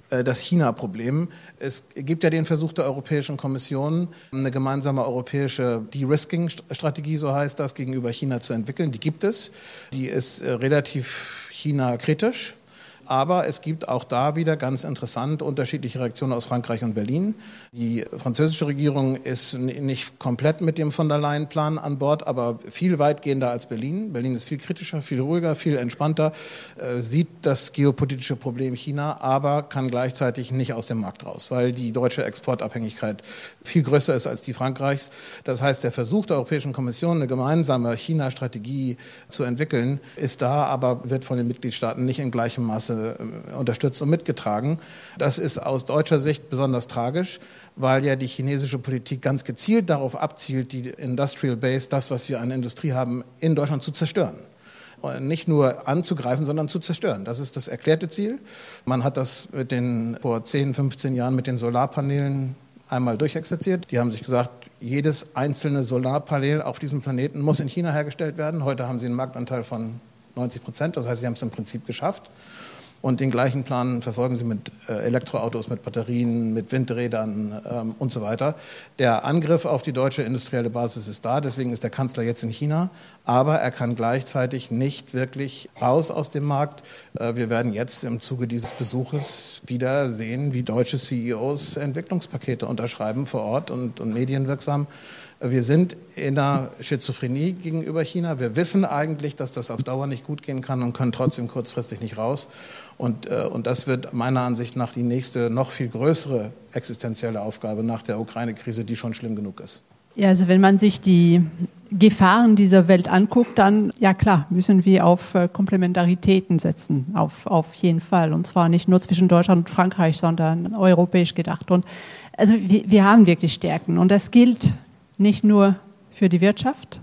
das China-Problem. Es gibt ja den Versuch der Europäischen Kommission, eine gemeinsame europäische De-Risking-Strategie, so heißt das, gegenüber China zu entwickeln. Die gibt es. Die ist relativ China-kritisch. Aber es gibt auch da wieder ganz interessant unterschiedliche Reaktionen aus Frankreich und Berlin. Die französische Regierung ist nicht komplett mit dem von der Leyen-Plan an Bord, aber viel weitgehender als Berlin. Berlin ist viel kritischer, viel ruhiger, viel entspannter, äh, sieht das geopolitische Problem China, aber kann gleichzeitig nicht aus dem Markt raus, weil die deutsche Exportabhängigkeit viel größer ist als die Frankreichs. Das heißt, der Versuch der Europäischen Kommission, eine gemeinsame China-Strategie zu entwickeln, ist da, aber wird von den Mitgliedstaaten nicht in gleichem Maße unterstützt und mitgetragen. Das ist aus deutscher Sicht besonders tragisch, weil ja die chinesische Politik ganz gezielt darauf abzielt, die Industrial Base, das, was wir an Industrie haben, in Deutschland zu zerstören. Und nicht nur anzugreifen, sondern zu zerstören. Das ist das erklärte Ziel. Man hat das mit den, vor zehn, fünfzehn Jahren mit den Solarpanelen einmal durchexerziert. Die haben sich gesagt, jedes einzelne Solarpanel auf diesem Planeten muss in China hergestellt werden. Heute haben sie einen Marktanteil von neunzig Prozent. Das heißt, sie haben es im Prinzip geschafft. Und den gleichen Plan verfolgen sie mit äh, Elektroautos, mit Batterien, mit Windrädern ähm, und so weiter. Der Angriff auf die deutsche industrielle Basis ist da, deswegen ist der Kanzler jetzt in China. Aber er kann gleichzeitig nicht wirklich raus aus dem Markt. Äh, wir werden jetzt im Zuge dieses Besuches wieder sehen, wie deutsche C E Os Entwicklungspakete unterschreiben vor Ort und, und medienwirksam. Wir sind in einer Schizophrenie gegenüber China. Wir wissen eigentlich, dass das auf Dauer nicht gut gehen kann und können trotzdem kurzfristig nicht raus. Und, äh, und das wird meiner Ansicht nach die nächste, noch viel größere existenzielle Aufgabe nach der Ukraine-Krise, die schon schlimm genug ist. Ja, also wenn man sich die Gefahren dieser Welt anguckt, dann, ja klar, müssen wir auf äh, Komplementaritäten setzen, auf, auf jeden Fall. Und zwar nicht nur zwischen Deutschland und Frankreich, sondern europäisch gedacht. Und also wir, wir haben wirklich Stärken. Und das gilt nicht nur für die Wirtschaft,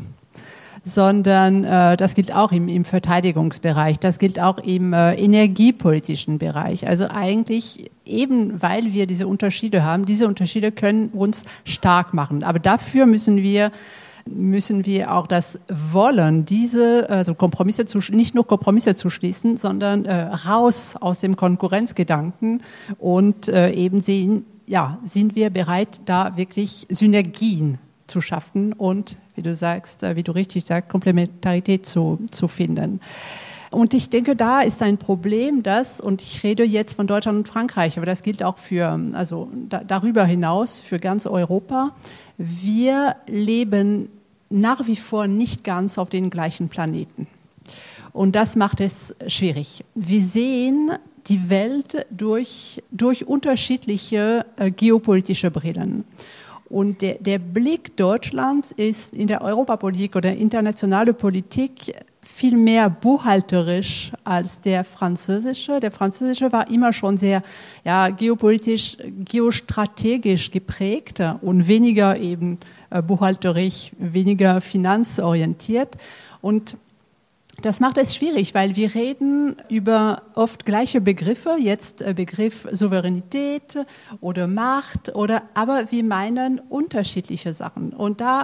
sondern äh, das gilt auch im, im Verteidigungsbereich, das gilt auch im äh, energiepolitischen Bereich. Also eigentlich eben, weil wir diese Unterschiede haben, diese Unterschiede können uns stark machen. Aber dafür müssen wir müssen wir auch das Wollen, diese also Kompromisse zu, nicht nur Kompromisse zu schließen, sondern äh, raus aus dem Konkurrenzgedanken und äh, eben sehen, ja, sind wir bereit, da wirklich Synergien zu schaffen und, wie du sagst, wie du richtig sagst, Komplementarität zu, zu finden. Und ich denke, da ist ein Problem, dass, und ich rede jetzt von Deutschland und Frankreich, aber das gilt auch für, also da, darüber hinaus für ganz Europa, wir leben nach wie vor nicht ganz auf den gleichen Planeten. Und das macht es schwierig. Wir sehen die Welt durch, durch unterschiedliche äh, geopolitische Brillen. Und der, der Blick Deutschlands ist in der Europapolitik oder internationale Politik viel mehr buchhalterisch als der französische. Der französische war immer schon sehr ja, geopolitisch, geostrategisch geprägt und weniger eben äh, buchhalterisch, weniger finanzorientiert. Und das macht es schwierig, weil wir reden über oft gleiche Begriffe, jetzt Begriff Souveränität oder Macht, oder, aber wir meinen unterschiedliche Sachen. Und da,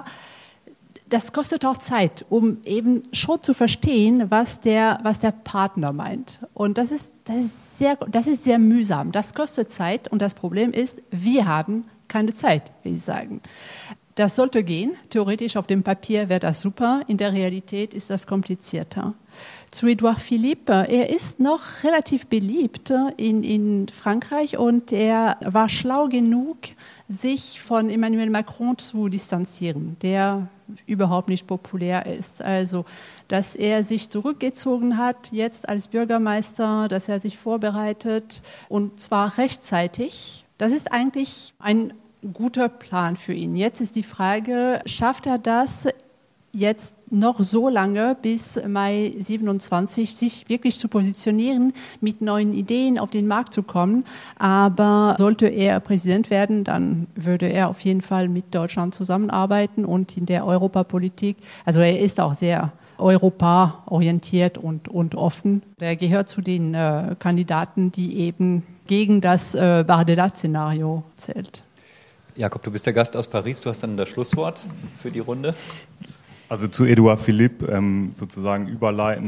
das kostet auch Zeit, um eben schon zu verstehen, was der, was der Partner meint. Und das ist, das ist sehr, das ist sehr mühsam. Das kostet Zeit und das Problem ist, wir haben keine Zeit, will ich sagen. Das sollte gehen. Theoretisch auf dem Papier wäre das super. In der Realität ist das komplizierter. Zu Edouard Philippe. Er ist noch relativ beliebt in, in Frankreich und er war schlau genug, sich von Emmanuel Macron zu distanzieren, der überhaupt nicht populär ist. Also, dass er sich zurückgezogen hat, jetzt als Bürgermeister, dass er sich vorbereitet und zwar rechtzeitig. Das ist eigentlich ein guter Plan für ihn. Jetzt ist die Frage, schafft er das jetzt noch so lange bis Mai siebenundzwanzig, sich wirklich zu positionieren, mit neuen Ideen auf den Markt zu kommen. Aber sollte er Präsident werden, dann würde er auf jeden Fall mit Deutschland zusammenarbeiten und in der Europapolitik, also er ist auch sehr europaorientiert und, und offen. Er gehört zu den äh, Kandidaten, die eben gegen das äh, Bardella-Szenario zählt. Jakob, du bist der Gast aus Paris, du hast dann das Schlusswort für die Runde. Also zu Edouard Philippe, ähm, sozusagen überleitend.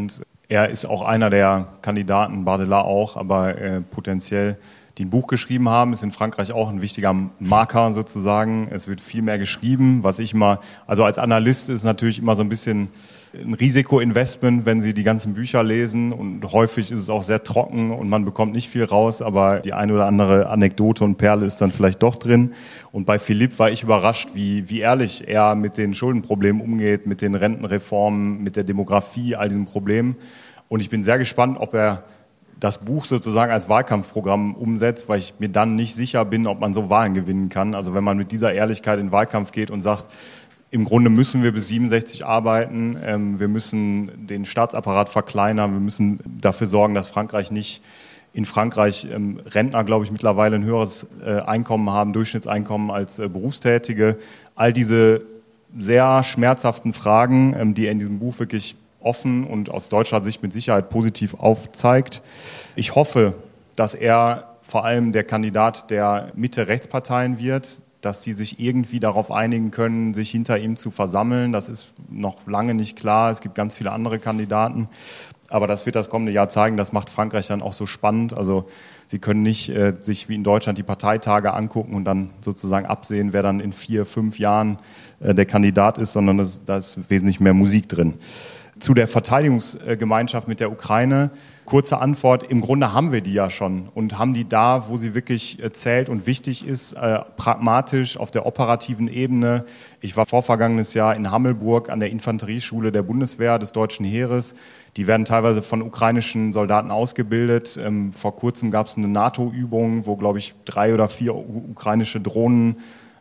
Er ist auch einer der Kandidaten, Bardella auch, aber äh, potenziell, die ein Buch geschrieben haben, ist in Frankreich auch ein wichtiger Marker sozusagen. Es wird viel mehr geschrieben, was ich immer, also als Analyst ist natürlich immer so ein bisschen ein Risikoinvestment, wenn Sie die ganzen Bücher lesen, und häufig ist es auch sehr trocken und man bekommt nicht viel raus, aber die eine oder andere Anekdote und Perle ist dann vielleicht doch drin. Und bei Philippe war ich überrascht, wie, wie ehrlich er mit den Schuldenproblemen umgeht, mit den Rentenreformen, mit der Demografie, all diesen Problemen. Und ich bin sehr gespannt, ob er das Buch sozusagen als Wahlkampfprogramm umsetzt, weil ich mir dann nicht sicher bin, ob man so Wahlen gewinnen kann. Also wenn man mit dieser Ehrlichkeit in den Wahlkampf geht und sagt, im Grunde müssen wir bis siebenundsechzig arbeiten, ähm, wir müssen den Staatsapparat verkleinern, wir müssen dafür sorgen, dass Frankreich nicht, in Frankreich ähm, Rentner, glaube ich, mittlerweile ein höheres äh, Einkommen haben, Durchschnittseinkommen als äh, Berufstätige. All diese sehr schmerzhaften Fragen, ähm, die er in diesem Buch wirklich offen und aus deutscher Sicht mit Sicherheit positiv aufzeigt. Ich hoffe, dass er vor allem der Kandidat der Mitte-Rechtsparteien wird, dass sie sich irgendwie darauf einigen können, sich hinter ihm zu versammeln. Das ist noch lange nicht klar. Es gibt ganz viele andere Kandidaten. Aber das wird das kommende Jahr zeigen. Das macht Frankreich dann auch so spannend. Also Sie können nicht äh, sich wie in Deutschland die Parteitage angucken und dann sozusagen absehen, wer dann in vier, fünf Jahren äh, der Kandidat ist, sondern das, da ist wesentlich mehr Musik drin. Zu der Verteidigungsgemeinschaft mit der Ukraine. Kurze Antwort, im Grunde haben wir die ja schon und haben die da, wo sie wirklich zählt und wichtig ist, äh, pragmatisch auf der operativen Ebene. Ich war vorvergangenes Jahr in Hammelburg an der Infanterieschule der Bundeswehr des Deutschen Heeres. Die werden teilweise von ukrainischen Soldaten ausgebildet. Ähm, vor kurzem gab es eine NATO-Übung, wo, glaube ich, drei oder vier ukrainische Drohnen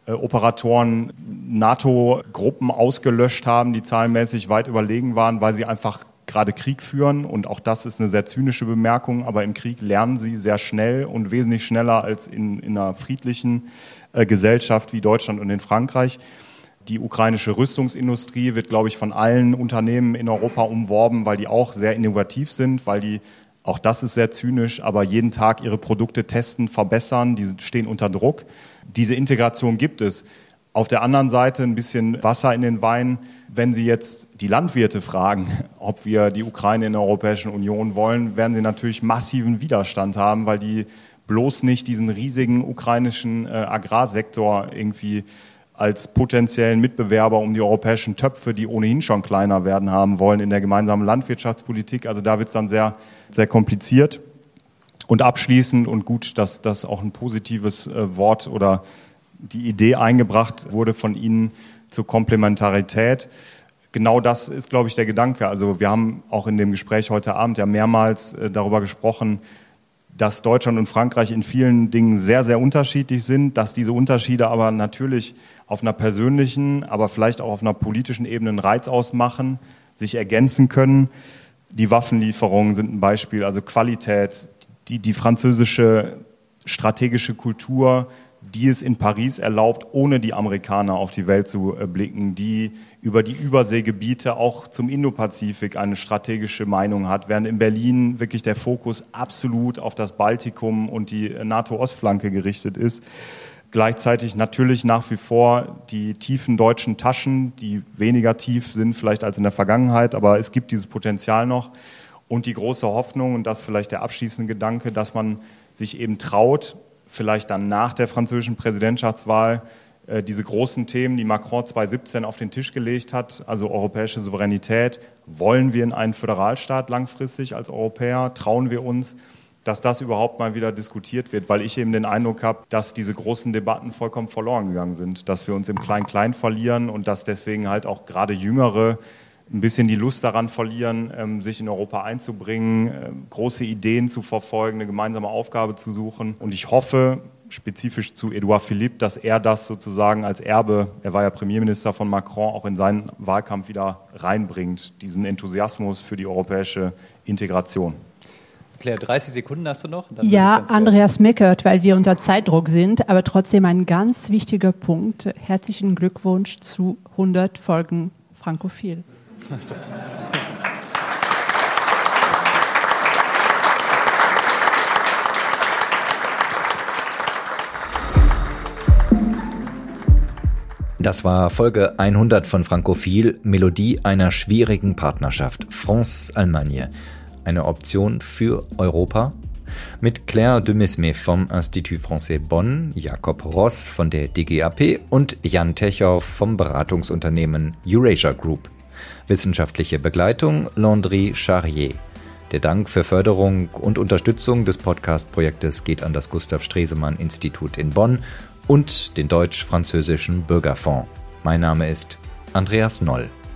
Operatoren NATO-Gruppen ausgelöscht haben, die zahlenmäßig weit überlegen waren, weil sie einfach gerade Krieg führen. Und auch das ist eine sehr zynische Bemerkung, aber im Krieg lernen sie sehr schnell und wesentlich schneller als in, in einer friedlichen äh, Gesellschaft wie Deutschland und in Frankreich. Die ukrainische Rüstungsindustrie wird, glaube ich, von allen Unternehmen in Europa umworben, weil die auch sehr innovativ sind, weil die, auch das ist sehr zynisch, aber jeden Tag ihre Produkte testen, verbessern, die stehen unter Druck. Diese Integration gibt es. Auf der anderen Seite ein bisschen Wasser in den Wein. Wenn Sie jetzt die Landwirte fragen, ob wir die Ukraine in der Europäischen Union wollen, werden sie natürlich massiven Widerstand haben, weil die bloß nicht diesen riesigen ukrainischen äh, Agrarsektor irgendwie als potenziellen Mitbewerber um die europäischen Töpfe, die ohnehin schon kleiner werden, haben wollen in der gemeinsamen Landwirtschaftspolitik. Also da wird es dann sehr, sehr kompliziert. Und abschließend und gut, dass das auch ein positives äh, Wort oder die Idee eingebracht wurde von Ihnen zur Komplementarität. Genau das ist, glaube ich, der Gedanke. Also wir haben auch in dem Gespräch heute Abend ja mehrmals äh, darüber gesprochen, dass Deutschland und Frankreich in vielen Dingen sehr, sehr unterschiedlich sind, dass diese Unterschiede aber natürlich auf einer persönlichen, aber vielleicht auch auf einer politischen Ebene einen Reiz ausmachen, sich ergänzen können. Die Waffenlieferungen sind ein Beispiel, also Qualität, die, die französische strategische Kultur, die es in Paris erlaubt, ohne die Amerikaner auf die Welt zu blicken, die über die Überseegebiete auch zum Indopazifik eine strategische Meinung hat, während in Berlin wirklich der Fokus absolut auf das Baltikum und die NATO-Ostflanke gerichtet ist. Gleichzeitig natürlich nach wie vor die tiefen deutschen Taschen, die weniger tief sind vielleicht als in der Vergangenheit, aber es gibt dieses Potenzial noch. Und die große Hoffnung, und das vielleicht der abschließende Gedanke, dass man sich eben traut, vielleicht dann nach der französischen Präsidentschaftswahl äh, diese großen Themen, die Macron zweitausendsiebzehn auf den Tisch gelegt hat, also europäische Souveränität, wollen wir in einen Föderalstaat langfristig als Europäer, trauen wir uns, dass das überhaupt mal wieder diskutiert wird, weil ich eben den Eindruck habe, dass diese großen Debatten vollkommen verloren gegangen sind, dass wir uns im Klein-Klein verlieren und dass deswegen halt auch gerade Jüngere ein bisschen die Lust daran verlieren, sich in Europa einzubringen, große Ideen zu verfolgen, eine gemeinsame Aufgabe zu suchen. Und ich hoffe, spezifisch zu Edouard Philippe, dass er das sozusagen als Erbe, er war ja Premierminister von Macron, auch in seinen Wahlkampf wieder reinbringt, diesen Enthusiasmus für die europäische Integration. Claire, dreißig Sekunden hast du noch? Ja, Andreas meckert, weil wir unter Zeitdruck sind, aber trotzdem ein ganz wichtiger Punkt. Herzlichen Glückwunsch zu hundert Folgen Frankophil. Also. Das war Folge hundert von Frankophil, Melodie einer schwierigen Partnerschaft. France-Allemagne. Eine Option für Europa? Mit Claire de Mesme vom Institut Français Bonn, Jakob Ross von der D G A P und Jan Techow vom Beratungsunternehmen Eurasia Group. Wissenschaftliche Begleitung Landry Charrier. Der Dank für Förderung und Unterstützung des Podcast-Projektes geht an das Gustav Stresemann-Institut in Bonn und den Deutsch-Französischen Bürgerfonds. Mein Name ist Andreas Noll.